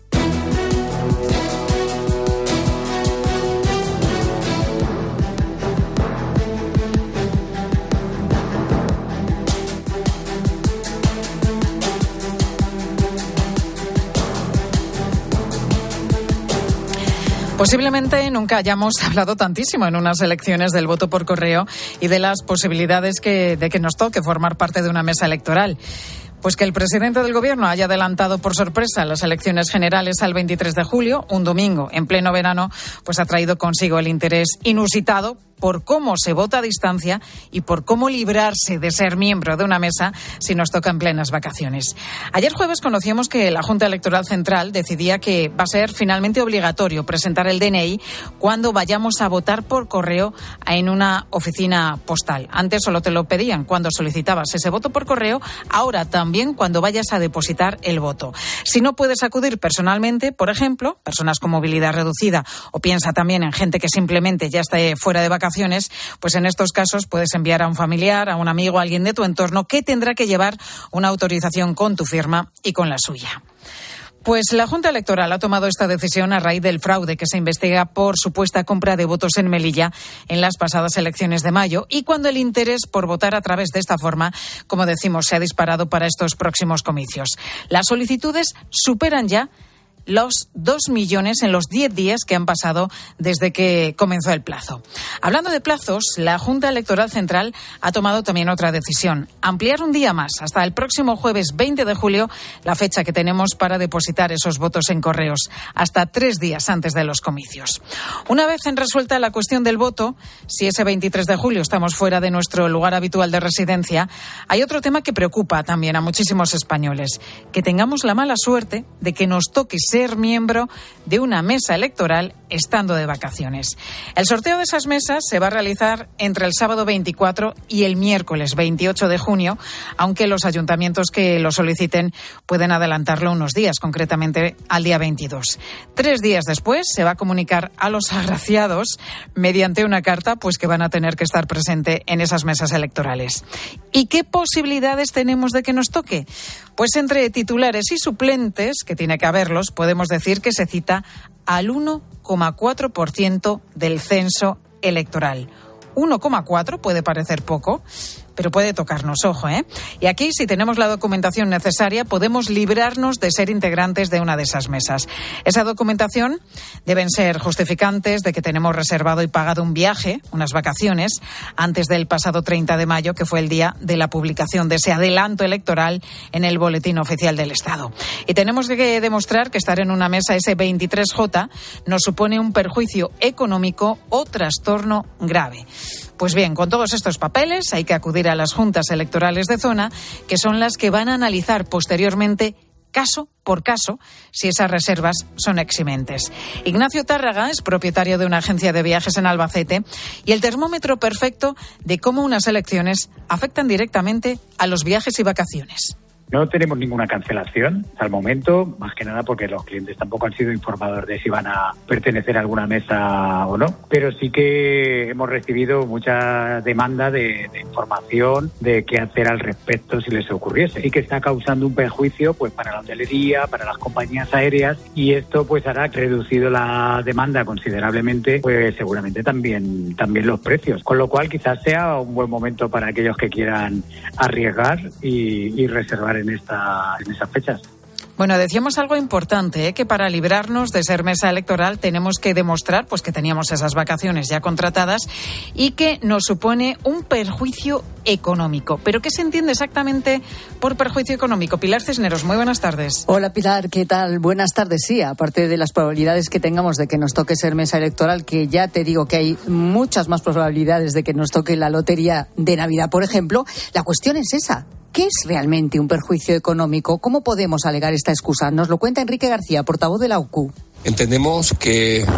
Posiblemente nunca hayamos hablado tantísimo en unas elecciones del voto por correo y de las posibilidades de que nos toque formar parte de una mesa electoral. Pues que el presidente del Gobierno haya adelantado por sorpresa las elecciones generales al 23 de julio, un domingo en pleno verano, pues ha traído consigo el interés inusitado por cómo se vota a distancia y por cómo librarse de ser miembro de una mesa si nos toca en plenas vacaciones. Ayer jueves conocíamos que la Junta Electoral Central decidía que va a ser finalmente obligatorio presentar el DNI cuando vayamos a votar por correo en una oficina postal. Antes solo te lo pedían cuando solicitabas ese voto por correo, ahora también cuando vayas a depositar el voto. Si no puedes acudir personalmente, por ejemplo, personas con movilidad reducida, o piensa también en gente que simplemente ya esté fuera de vacaciones, pues en estos casos puedes enviar a un familiar, a un amigo, a alguien de tu entorno que tendrá que llevar una autorización con tu firma y con la suya. Pues la Junta Electoral ha tomado esta decisión a raíz del fraude que se investiga por supuesta compra de votos en Melilla en las pasadas elecciones de mayo y cuando el interés por votar a través de esta forma, como decimos, se ha disparado para estos próximos comicios. Las solicitudes superan ya los 2 millones en los 10 días que han pasado desde que comenzó el plazo. Hablando de plazos, la Junta Electoral Central ha tomado también otra decisión: ampliar un día más, hasta el próximo jueves 20 de julio, la fecha que tenemos para depositar esos votos en correos, hasta 3 días antes de los comicios. Una vez en resuelta la cuestión del voto, si ese 23 de julio estamos fuera de nuestro lugar habitual de residencia, hay otro tema que preocupa también a muchísimos españoles: que tengamos la mala suerte de que nos toque ser ser miembro de una mesa electoral estando de vacaciones. El sorteo de esas mesas se va a realizar entre el sábado 24 y el miércoles 28 de junio, aunque los ayuntamientos que lo soliciten pueden adelantarlo unos días, concretamente al día 22. 3 días después se va a comunicar a los agraciados mediante una carta pues que van a tener que estar presente en esas mesas electorales. ¿Y qué posibilidades tenemos de que nos toque? Pues entre titulares y suplentes, que tiene que haberlos, podemos decir que se cita al 1,4% del censo electoral. 1,4 puede parecer poco, pero puede tocarnos, ojo, ¿eh? Y aquí, si tenemos la documentación necesaria, podemos librarnos de ser integrantes de una de esas mesas. Esa documentación deben ser justificantes de que tenemos reservado y pagado un viaje, unas vacaciones, antes del pasado 30 de mayo, que fue el día de la publicación de ese adelanto electoral en el Boletín Oficial del Estado. Y tenemos que demostrar que estar en una mesa S23J nos supone un perjuicio económico o trastorno grave. Pues bien, con todos estos papeles hay que acudir a las juntas electorales de zona, que son las que van a analizar posteriormente, caso por caso, si esas reservas son eximentes. Ignacio Tárraga es propietario de una agencia de viajes en Albacete y el termómetro perfecto de cómo unas elecciones afectan directamente a los viajes y vacaciones. No tenemos ninguna cancelación al momento, más que nada porque los clientes tampoco han sido informados de si van a pertenecer a alguna mesa o no, pero sí que hemos recibido mucha demanda de información de qué hacer al respecto si les ocurriese, y que está causando un perjuicio pues para la hotelería, para las compañías aéreas, y esto pues hará reducido la demanda considerablemente, pues seguramente también los precios, con lo cual quizás sea un buen momento para aquellos que quieran arriesgar y reservar en esas fechas. Bueno, decíamos algo importante, que para librarnos de ser mesa electoral tenemos que demostrar pues que teníamos esas vacaciones ya contratadas y que nos supone un perjuicio económico. ¿Pero qué se entiende exactamente por perjuicio económico? Pilar Cisneros, muy buenas tardes. Hola Pilar, ¿qué tal? Buenas tardes. Sí, aparte de las probabilidades que tengamos de que nos toque ser mesa electoral, que ya te digo que hay muchas más probabilidades de que nos toque la lotería de Navidad, por ejemplo, la cuestión es esa. ¿Qué es realmente un perjuicio económico? ¿Cómo podemos alegar esta excusa? Nos lo cuenta Enrique García, portavoz de la UCU. Entendemos que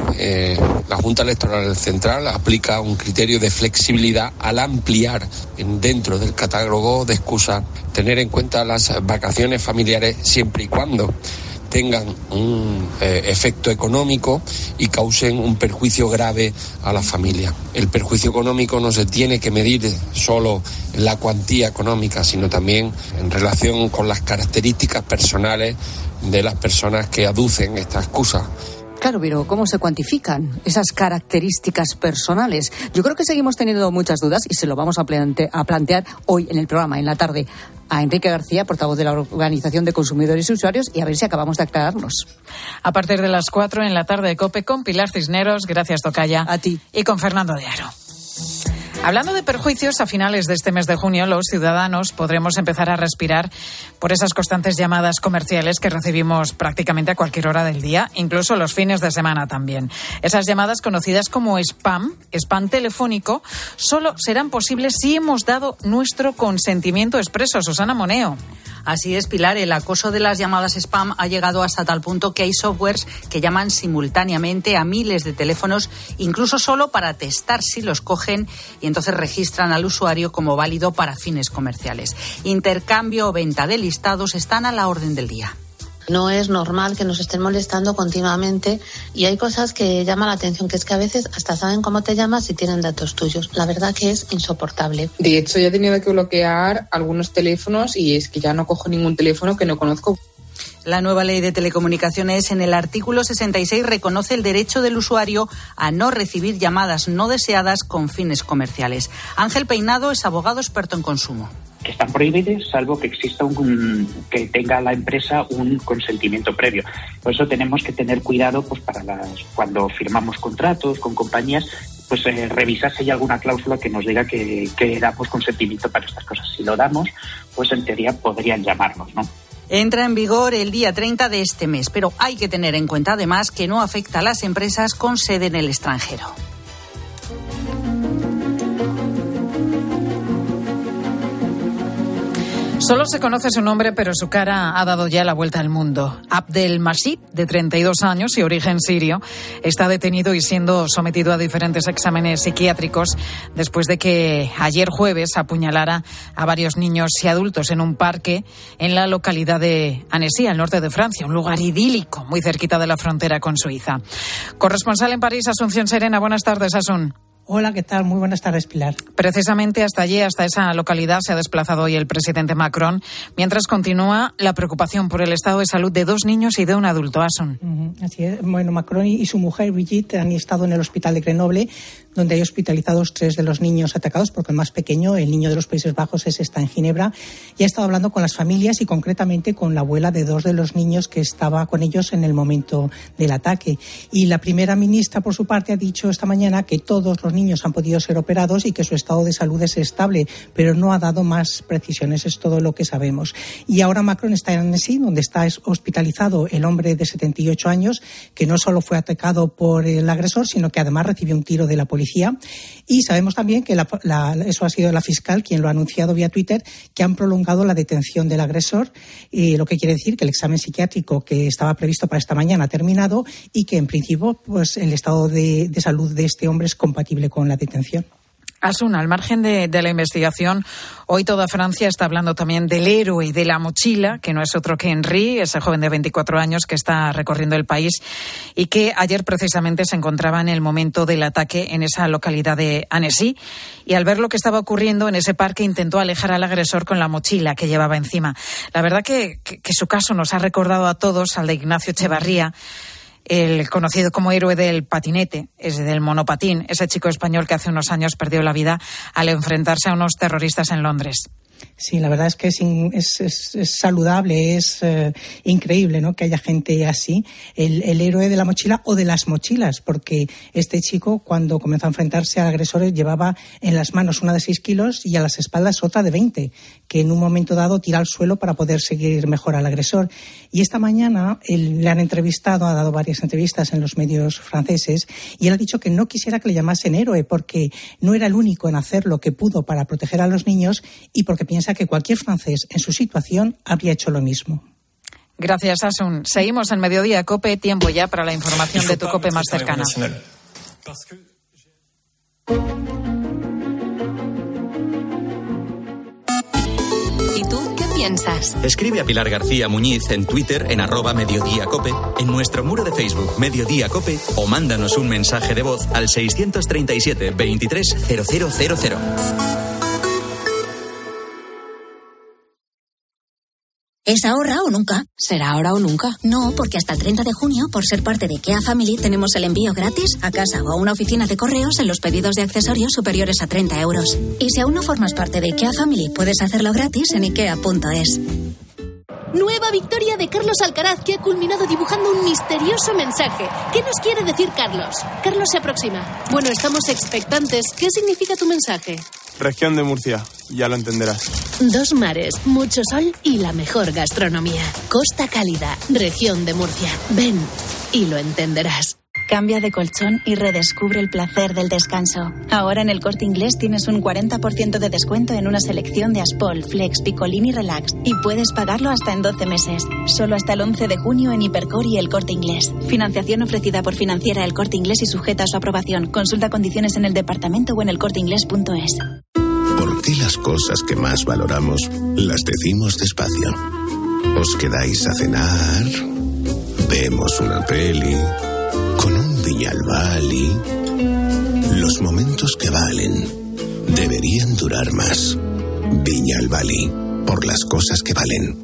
la Junta Electoral Central aplica un criterio de flexibilidad al ampliar dentro del catálogo de excusas tener en cuenta las vacaciones familiares siempre y cuando tengan un efecto económico y causen un perjuicio grave a la familia. El perjuicio económico no se tiene que medir solo en la cuantía económica, sino también en relación con las características personales de las personas que aducen esta excusa. Claro, pero ¿cómo se cuantifican esas características personales? Yo creo que seguimos teniendo muchas dudas y se lo vamos a plantear hoy en el programa, en la tarde, a Enrique García, portavoz de la Organización de Consumidores y Usuarios, y a ver si acabamos de aclararnos. A partir de las 4 en la tarde de COPE con Pilar Cisneros, gracias Tocaya. A ti. Y con Fernando de Aro. Hablando de perjuicios, a finales de este mes de junio los ciudadanos podremos empezar a respirar por esas constantes llamadas comerciales que recibimos prácticamente a cualquier hora del día, incluso los fines de semana también. Esas llamadas conocidas como spam telefónico, solo serán posibles si hemos dado nuestro consentimiento expreso. Susana Moneo. Así es, Pilar, el acoso de las llamadas spam ha llegado hasta tal punto que hay softwares que llaman simultáneamente a miles de teléfonos, incluso solo para testar si los cogen, y entonces registran al usuario como válido para fines comerciales. Intercambio o venta de listados están a la orden del día. No es normal que nos estén molestando continuamente, y hay cosas que llaman la atención, que es que a veces hasta saben cómo te llamas y tienen datos tuyos. La verdad que es insoportable. De hecho, ya he tenido que bloquear algunos teléfonos y es que ya no cojo ningún teléfono que no conozco. La nueva ley de telecomunicaciones en el artículo 66 reconoce el derecho del usuario a no recibir llamadas no deseadas con fines comerciales. Ángel Peinado es abogado experto en consumo. Que están prohibidos salvo que exista que tenga la empresa un consentimiento previo. Por eso tenemos que tener cuidado pues cuando firmamos contratos con compañías, pues revisar si hay alguna cláusula que nos diga que damos consentimiento para estas cosas. Si lo damos, pues en teoría podrían llamarnos, ¿no? Entra en vigor el día 30 de este mes, pero hay que tener en cuenta además que no afecta a las empresas con sede en el extranjero. Solo se conoce su nombre, pero su cara ha dado ya la vuelta al mundo. Abdel Masih, de 32 años y origen sirio, está detenido y siendo sometido a diferentes exámenes psiquiátricos después de que ayer jueves apuñalara a varios niños y adultos en un parque en la localidad de Annecy, al norte de Francia, un lugar idílico, muy cerquita de la frontera con Suiza. Corresponsal en París, Asunción Serena. Buenas tardes, Asun. Hola, ¿qué tal? Muy buenas tardes, Pilar. Precisamente hasta allí, hasta esa localidad, se ha desplazado hoy el presidente Macron, mientras continúa la preocupación por el estado de salud de 2 niños y de un adulto. Asun. Así es. Bueno, Macron y su mujer, Brigitte, han estado en el hospital de Grenoble, donde hay hospitalizados 3 de los niños atacados, porque el más pequeño, el niño de los Países Bajos, está en Ginebra, y ha estado hablando con las familias y concretamente con la abuela de 2 de los niños que estaba con ellos en el momento del ataque. Y la primera ministra, por su parte, ha dicho esta mañana que todos los niños han podido ser operados y que su estado de salud es estable, pero no ha dado más precisiones, es todo lo que sabemos. Y ahora Macron está en Annecy, donde está hospitalizado el hombre de 78 años, que no solo fue atacado por el agresor, sino que además recibió un tiro de la policía. Y sabemos también que eso ha sido la fiscal quien lo ha anunciado vía Twitter, que han prolongado la detención del agresor, lo que quiere decir que el examen psiquiátrico que estaba previsto para esta mañana ha terminado y que en principio pues el estado de salud de este hombre es compatible con la detención. Asun, al margen de la investigación, hoy toda Francia está hablando también del héroe de la mochila, que no es otro que Henri, ese joven de 24 años que está recorriendo el país y que ayer precisamente se encontraba en el momento del ataque en esa localidad de Annecy. Y al ver lo que estaba ocurriendo en ese parque, intentó alejar al agresor con la mochila que llevaba encima. La verdad que su caso nos ha recordado a todos al de Ignacio Echevarría, el conocido como héroe del patinete, del monopatín, ese chico español que hace unos años perdió la vida al enfrentarse a unos terroristas en Londres. Sí, la verdad es que es saludable, es increíble, ¿no?, que haya gente así, el héroe de la mochila o de las mochilas, porque este chico cuando comenzó a enfrentarse al agresor llevaba en las manos una de 6 kilos y a las espaldas otra de 20, que en un momento dado tira al suelo para poder seguir mejor al agresor. Y esta mañana le han entrevistado, ha dado varias entrevistas en los medios franceses, y él ha dicho que no quisiera que le llamasen héroe porque no era el único en hacer lo que pudo para proteger a los niños y porque piensa que cualquier francés en su situación habría hecho lo mismo. Gracias, Asun. Seguimos en Mediodía COPE, tiempo ya para la información de tu COPE más cercana. ¿Y tú qué piensas? Escribe a Pilar García Muñiz en Twitter en @mediodíacope, en nuestro muro de Facebook Mediodía Cope o mándanos un mensaje de voz al 637 23 0000. ¿Es ahora o nunca? ¿Será ahora o nunca? No, porque hasta el 30 de junio, por ser parte de IKEA Family, tenemos el envío gratis a casa o a una oficina de correos en los pedidos de accesorios superiores a 30 euros. Y si aún no formas parte de IKEA Family, puedes hacerlo gratis en ikea.es. Nueva victoria de Carlos Alcaraz, que ha culminado dibujando un misterioso mensaje. ¿Qué nos quiere decir Carlos? Carlos se aproxima. Bueno, estamos expectantes. ¿Qué significa tu mensaje? Región de Murcia, ya lo entenderás. 2 mares, mucho sol y la mejor gastronomía. Costa Cálida, Región de Murcia. Ven y lo entenderás. Cambia de colchón y redescubre el placer del descanso. Ahora en el Corte Inglés tienes un 40% de descuento en una selección de Aspol, Flex, Picolín y Relax. Y puedes pagarlo hasta en 12 meses. Solo hasta el 11 de junio en Hipercor y el Corte Inglés. Financiación ofrecida por Financiera El Corte Inglés y sujeta a su aprobación. Consulta condiciones en el departamento o en elcorteinglés.es. ¿Por qué las cosas que más valoramos las decimos despacio? ¿Os quedáis a cenar? ¿Vemos una peli? ¿Con un Viñalbali? Los momentos que valen deberían durar más. Viñalbali, por las cosas que valen.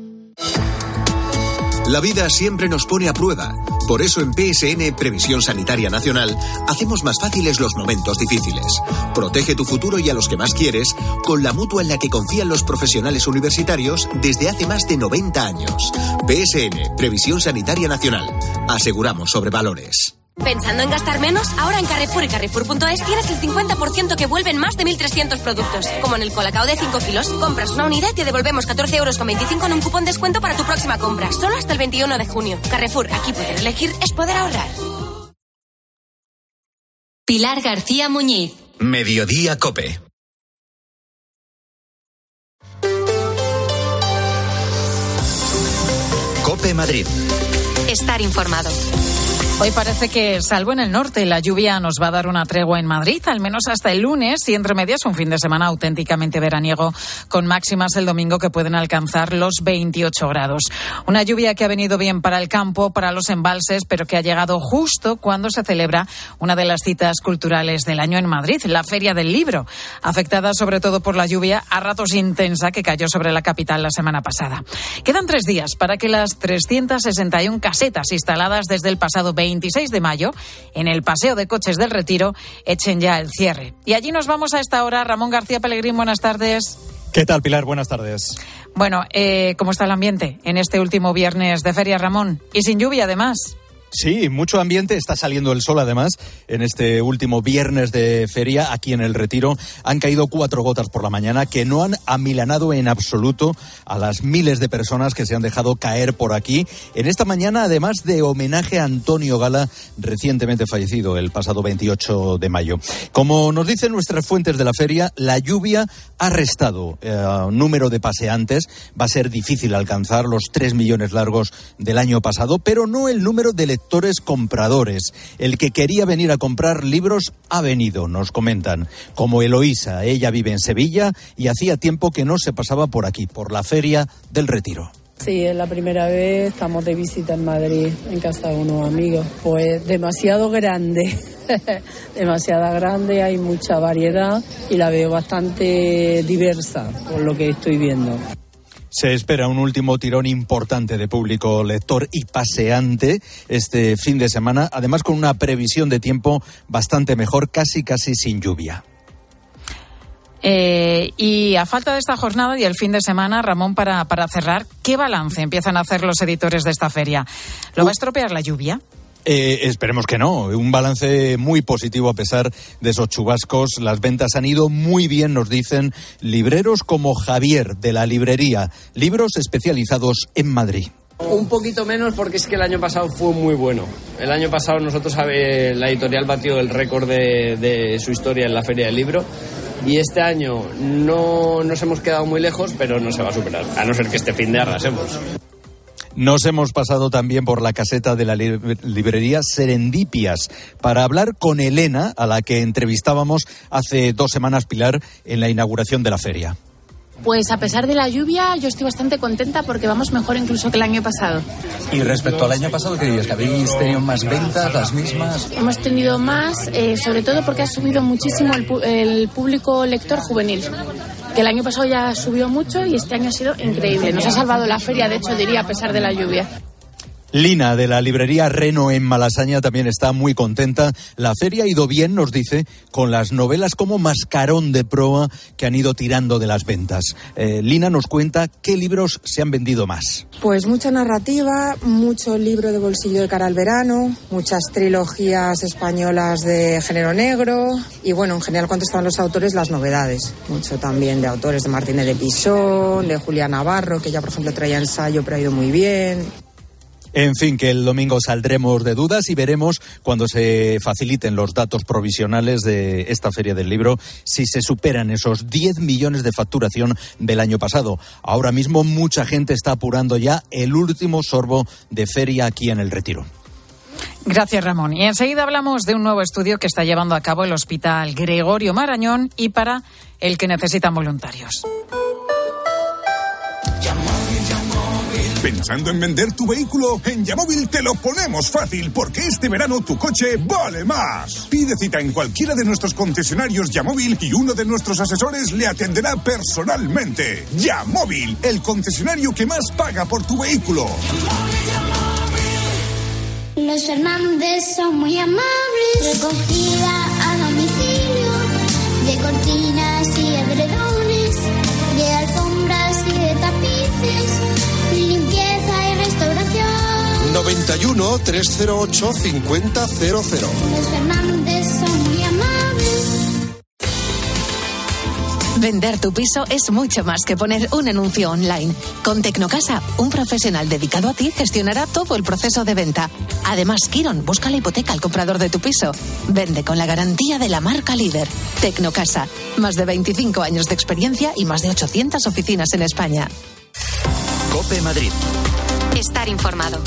La vida siempre nos pone a prueba. Por eso en PSN, Previsión Sanitaria Nacional, hacemos más fáciles los momentos difíciles. Protege tu futuro y a los que más quieres con la mutua en la que confían los profesionales universitarios desde hace más de 90 años. PSN, Previsión Sanitaria Nacional. Aseguramos sobre valores. ¿Pensando en gastar menos? Ahora en Carrefour y Carrefour.es tienes el 50% que vuelven más de 1.300 productos. Como en el Colacao de 5 kilos. Compras una unidad y te devolvemos 14,25 € en un cupón descuento para tu próxima compra. Solo hasta el 21 de junio. Carrefour, aquí poder elegir es poder ahorrar. Pilar García Muñiz. Mediodía COPE. COPE Madrid. Estar informado. Hoy parece que, salvo en el norte, la lluvia nos va a dar una tregua en Madrid, al menos hasta el lunes, y entre medias un fin de semana auténticamente veraniego, con máximas el domingo que pueden alcanzar los 28 grados. Una lluvia que ha venido bien para el campo, para los embalses, pero que ha llegado justo cuando se celebra una de las citas culturales del año en Madrid, la Feria del Libro, afectada sobre todo por la lluvia a ratos intensa que cayó sobre la capital la semana pasada. Quedan 3 días para que las 361 casetas instaladas desde el pasado 26 de mayo en el Paseo de Coches del Retiro echen ya el cierre. Y allí nos vamos a esta hora. Ramón García Pellegrín, buenas tardes. ¿Qué tal, Pilar? Buenas tardes. Bueno, ¿cómo está el ambiente en este último viernes de feria, Ramón? Y sin lluvia, además. Sí, mucho ambiente, está saliendo el sol además en este último viernes de feria aquí en el Retiro. Han caído 4 gotas por la mañana que no han amilanado en absoluto a las miles de personas que se han dejado caer por aquí. En esta mañana, además de homenaje a Antonio Gala, recientemente fallecido el pasado 28 de mayo. Como nos dicen nuestras fuentes de la feria, la lluvia ha restado número de paseantes. Va a ser difícil alcanzar los 3 millones largos del año pasado, pero no el número de lectores compradores. El que quería venir a comprar libros ha venido, nos comentan. Como Eloísa, ella vive en Sevilla y hacía tiempo que no se pasaba por aquí, por la Feria del Retiro. Sí, es la primera vez, estamos de visita en Madrid, en casa de unos amigos. Pues demasiado grande, demasiada grande, hay mucha variedad y la veo bastante diversa, por lo que estoy viendo. Se espera un último tirón importante de público lector y paseante este fin de semana, además con una previsión de tiempo bastante mejor, casi sin lluvia. Y a falta de esta jornada y el fin de semana, Ramón, para cerrar, ¿qué balance empiezan a hacer los editores de esta feria? ¿Lo va a estropear la lluvia? Esperemos que no. Un balance muy positivo a pesar de esos chubascos. Las ventas han ido muy bien, nos dicen libreros como Javier de la librería Libros Especializados en Madrid. Un poquito menos porque es que el año pasado fue muy bueno. El año pasado nosotros, la editorial batió el récord de su historia en la Feria del Libro. Y este año no nos hemos quedado muy lejos, pero no se va a superar, a no ser que este fin de arrasemos. Nos hemos pasado también por la caseta de la librería Serendipias para hablar con Elena, a la que entrevistábamos hace 2 semanas, Pilar, en la inauguración de la feria. Pues a pesar de la lluvia, yo estoy bastante contenta porque vamos mejor incluso que el año pasado. Y respecto al año pasado, ¿qué dirías? ¿Que habéis tenido más ventas, las mismas? Hemos tenido más, sobre todo porque ha subido muchísimo el público lector juvenil. Que el año pasado ya subió mucho y este año ha sido increíble. Nos ha salvado la feria, de hecho, diría, a pesar de la lluvia. Lina, de la librería Reno en Malasaña, también está muy contenta. La feria ha ido bien, nos dice, con las novelas como Mascarón de proa que han ido tirando de las ventas. Lina nos cuenta qué libros se han vendido más. Pues mucha narrativa, mucho libro de bolsillo de cara al verano, muchas trilogías españolas de género negro y, bueno, en general, cuando estaban los autores, las novedades. Mucho también de autores de Martínez de Pisón, de Julia Navarro, que ya, por ejemplo, traía ensayo, pero ha ido muy bien. En fin, que el domingo saldremos de dudas y veremos cuando se faciliten los datos provisionales de esta Feria del Libro si se superan esos 10 millones de facturación del año pasado. Ahora mismo mucha gente está apurando ya el último sorbo de feria aquí en el Retiro. Gracias, Ramón. Y enseguida hablamos de un nuevo estudio que está llevando a cabo el Hospital Gregorio Marañón y para el que necesitan voluntarios. ¿Pensando en vender tu vehículo? En Yamóvil te lo ponemos fácil porque este verano tu coche vale más. Pide cita en cualquiera de nuestros concesionarios Yamóvil y uno de nuestros asesores le atenderá personalmente. Yamóvil, el concesionario que más paga por tu vehículo. Los Fernández son muy amables. Recogida a domicilio de cortinas y edredones, de alfombras y de tapices. 91 308 5000. Los Fernández son muy amables. Vender tu piso es mucho más que poner un anuncio online. Con Tecnocasa, un profesional dedicado a ti gestionará todo el proceso de venta. Además, Quirón busca la hipoteca al comprador de tu piso. Vende con la garantía de la marca líder. Tecnocasa, más de 25 años de experiencia y más de 800 oficinas en España. COPE Madrid. Estar informado.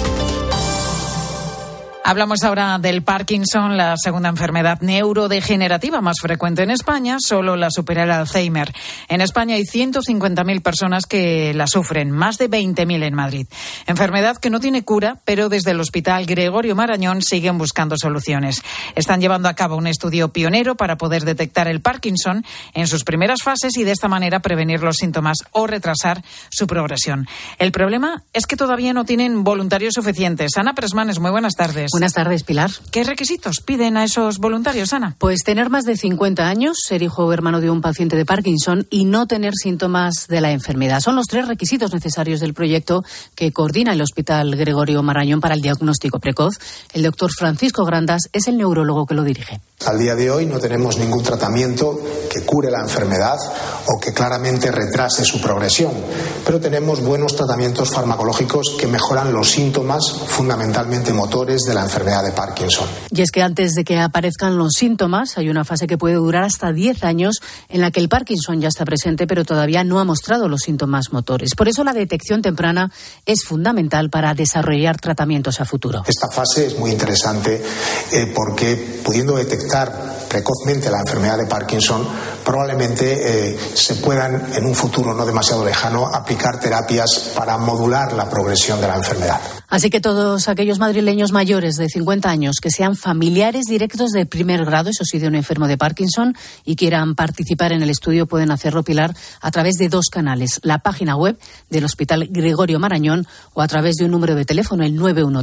Hablamos ahora del Parkinson, la segunda enfermedad neurodegenerativa más frecuente en España. Solo la supera el Alzheimer. En España hay 150.000 personas que la sufren, más de 20.000 en Madrid. Enfermedad que no tiene cura, pero desde el Hospital Gregorio Marañón siguen buscando soluciones. Están llevando a cabo un estudio pionero para poder detectar el Parkinson en sus primeras fases y de esta manera prevenir los síntomas o retrasar su progresión. El problema es que todavía no tienen voluntarios suficientes. Ana Presmanes, muy buenas tardes. Buenas tardes, Pilar. ¿Qué requisitos piden a esos voluntarios, Ana? Pues tener más de 50 años, ser hijo o hermano de un paciente de Parkinson y no tener síntomas de la enfermedad. Son los 3 requisitos necesarios del proyecto que coordina el Hospital Gregorio Marañón para el diagnóstico precoz. El doctor Francisco Grandas es el neurólogo que lo dirige. Al día de hoy no tenemos ningún tratamiento que cure la enfermedad o que claramente retrase su progresión, pero tenemos buenos tratamientos farmacológicos que mejoran los síntomas, fundamentalmente motores, de la enfermedad de Parkinson. Y es que antes de que aparezcan los síntomas, hay una fase que puede durar hasta 10 años en la que el Parkinson ya está presente, pero todavía no ha mostrado los síntomas motores. Por eso la detección temprana es fundamental para desarrollar tratamientos a futuro. Esta fase es muy interesante porque pudiendo detectar precozmente la enfermedad de Parkinson, probablemente se puedan, en un futuro no demasiado lejano, aplicar terapias para modular la progresión de la enfermedad. Así que todos aquellos madrileños mayores de 50 años que sean familiares directos de primer grado, eso sí, de un enfermo de Parkinson, y quieran participar en el estudio, pueden hacerlo, Pilar, a través de 2 canales. La página web del Hospital Gregorio Marañón o a través de un número de teléfono, el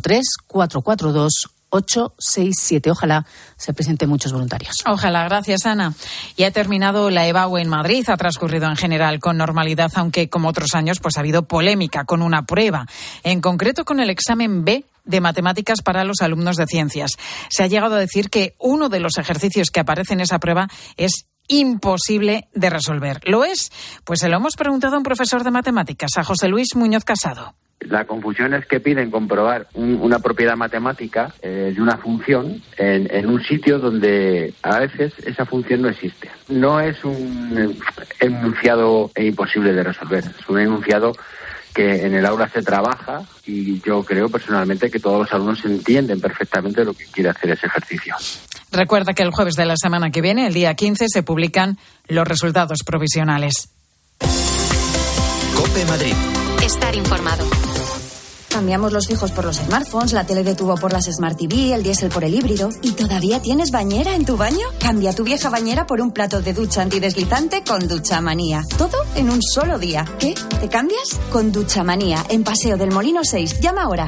913-442-867. Ojalá se presenten muchos voluntarios. Ojalá, gracias, Ana. Ya ha terminado la EBAU en Madrid, ha transcurrido en general con normalidad, aunque como otros años pues ha habido polémica con una prueba, en concreto con el examen B de matemáticas para los alumnos de ciencias. Se ha llegado a decir que uno de los ejercicios que aparece en esa prueba es imposible de resolver. ¿Lo es? Pues se lo hemos preguntado a un profesor de matemáticas, a José Luis Muñoz Casado. La confusión es que piden comprobar una propiedad matemática de una función en un sitio donde a veces esa función no existe. No es un enunciado imposible de resolver, es un enunciado que en el aula se trabaja y yo creo personalmente que todos los alumnos entienden perfectamente lo que quiere hacer ese ejercicio. Recuerda que el jueves de la semana que viene, el día 15, se publican los resultados provisionales. COPE Madrid. Estar informado. Cambiamos los fijos por los smartphones, la tele de tubo por las Smart TV, el diésel por el híbrido. ¿Y todavía tienes bañera en tu baño? Cambia tu vieja bañera por un plato de ducha antideslizante con Duchamanía. Todo en un solo día. ¿Qué? ¿Te cambias? Con Duchamanía, en Paseo del Molino 6. Llama ahora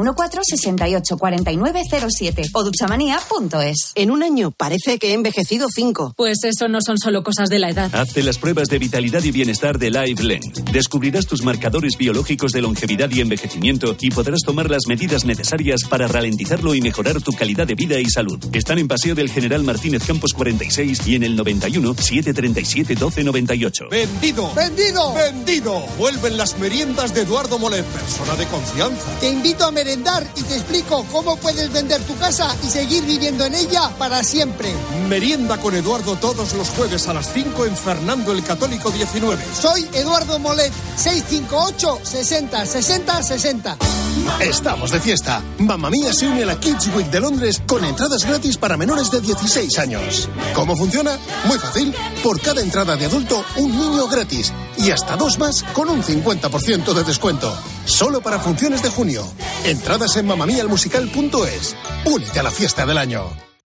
914-684907 o duchamanía.es. En un año parece que he envejecido 5. Pues eso no son solo cosas de la edad. Hazte las pruebas de vitalidad y bienestar de LifeLen. Descubrirás tus marcadores biológicos de longevidad y envejecimiento y podrás tomar las medidas necesarias para ralentizarlo y mejorar tu calidad de vida y salud. Están en Paseo del General Martínez Campos 46 y en el 91 737 1298. ¡Vendido! ¡Vendido! ¡Vendido! Vuelven las meriendas de Eduardo Molet, persona de confianza. Te invito a merendar y te explico cómo puedes vender tu casa y seguir viviendo en ella para siempre. Merienda con Eduardo todos los jueves a las 5 en Fernando el Católico 19. Soy Eduardo Molet, 658 60 60 60. Estamos de fiesta. Mamma Mía se une a la Kids Week de Londres con entradas gratis para menores de 16 años. ¿Cómo funciona? Muy fácil. Por cada entrada de adulto, un niño gratis. Y hasta 2 más con un 50% de descuento. Solo para funciones de junio. Entradas en mamamialmusical.es. Únete a la fiesta del año.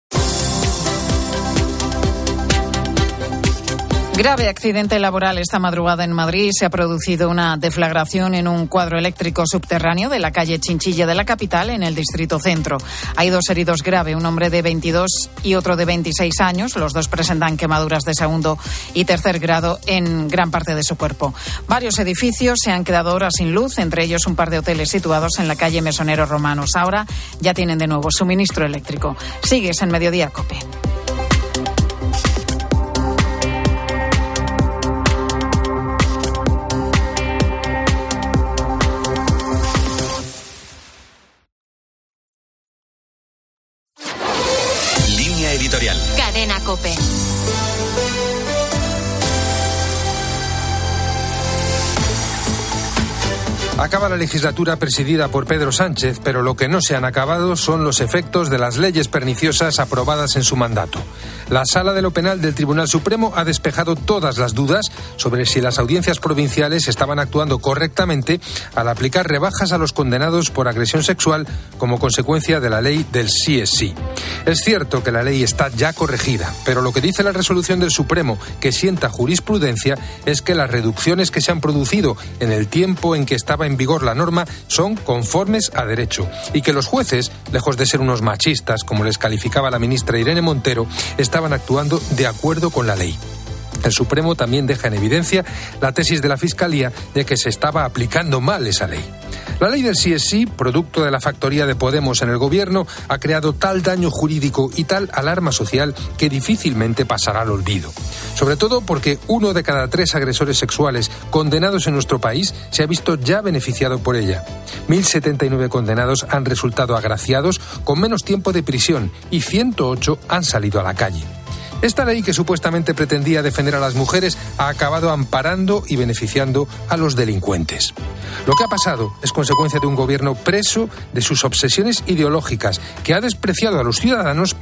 Grave accidente laboral esta madrugada en Madrid. Se ha producido una deflagración en un cuadro eléctrico subterráneo de la calle Chinchilla de la capital, en el distrito centro. Hay 2 heridos graves, un hombre de 22 y otro de 26 años. Los 2 presentan quemaduras de 2º y 3er grado en gran parte de su cuerpo. Varios edificios se han quedado horas sin luz, entre ellos un par de hoteles situados en la calle Mesoneros Romanos. Ahora ya tienen de nuevo suministro eléctrico. Sigues en Mediodía COPE. Editorial. Cadena COPE. Acaba la legislatura presidida por Pedro Sánchez, pero lo que no se han acabado son los efectos de las leyes perniciosas aprobadas en su mandato. La Sala de lo Penal del Tribunal Supremo ha despejado todas las dudas sobre si las audiencias provinciales estaban actuando correctamente al aplicar rebajas a los condenados por agresión sexual como consecuencia de la ley del sí es sí. Es cierto que la ley está ya corregida, pero lo que dice la resolución del Supremo, que sienta jurisprudencia, es que las reducciones que se han producido en el tiempo en que estaba en vigor la norma son conformes a derecho y que los jueces, lejos de ser unos machistas, como les calificaba la ministra Irene Montero, estaban actuando de acuerdo con la ley. El Supremo también deja en evidencia la tesis de la Fiscalía de que se estaba aplicando mal esa ley. La ley del sí es sí, producto de la factoría de Podemos en el gobierno, ha creado tal daño jurídico y tal alarma social que difícilmente pasará al olvido. Sobre todo porque 1 de cada 3 agresores sexuales condenados en nuestro país se ha visto ya beneficiado por ella. 1.079 condenados han resultado agraciados con menos tiempo de prisión y 108 han salido a la calle. Esta ley, que supuestamente pretendía defender a las mujeres, ha acabado amparando y beneficiando a los delincuentes. Lo que ha pasado es consecuencia de un gobierno preso de sus obsesiones ideológicas, que ha despreciado a los ciudadanos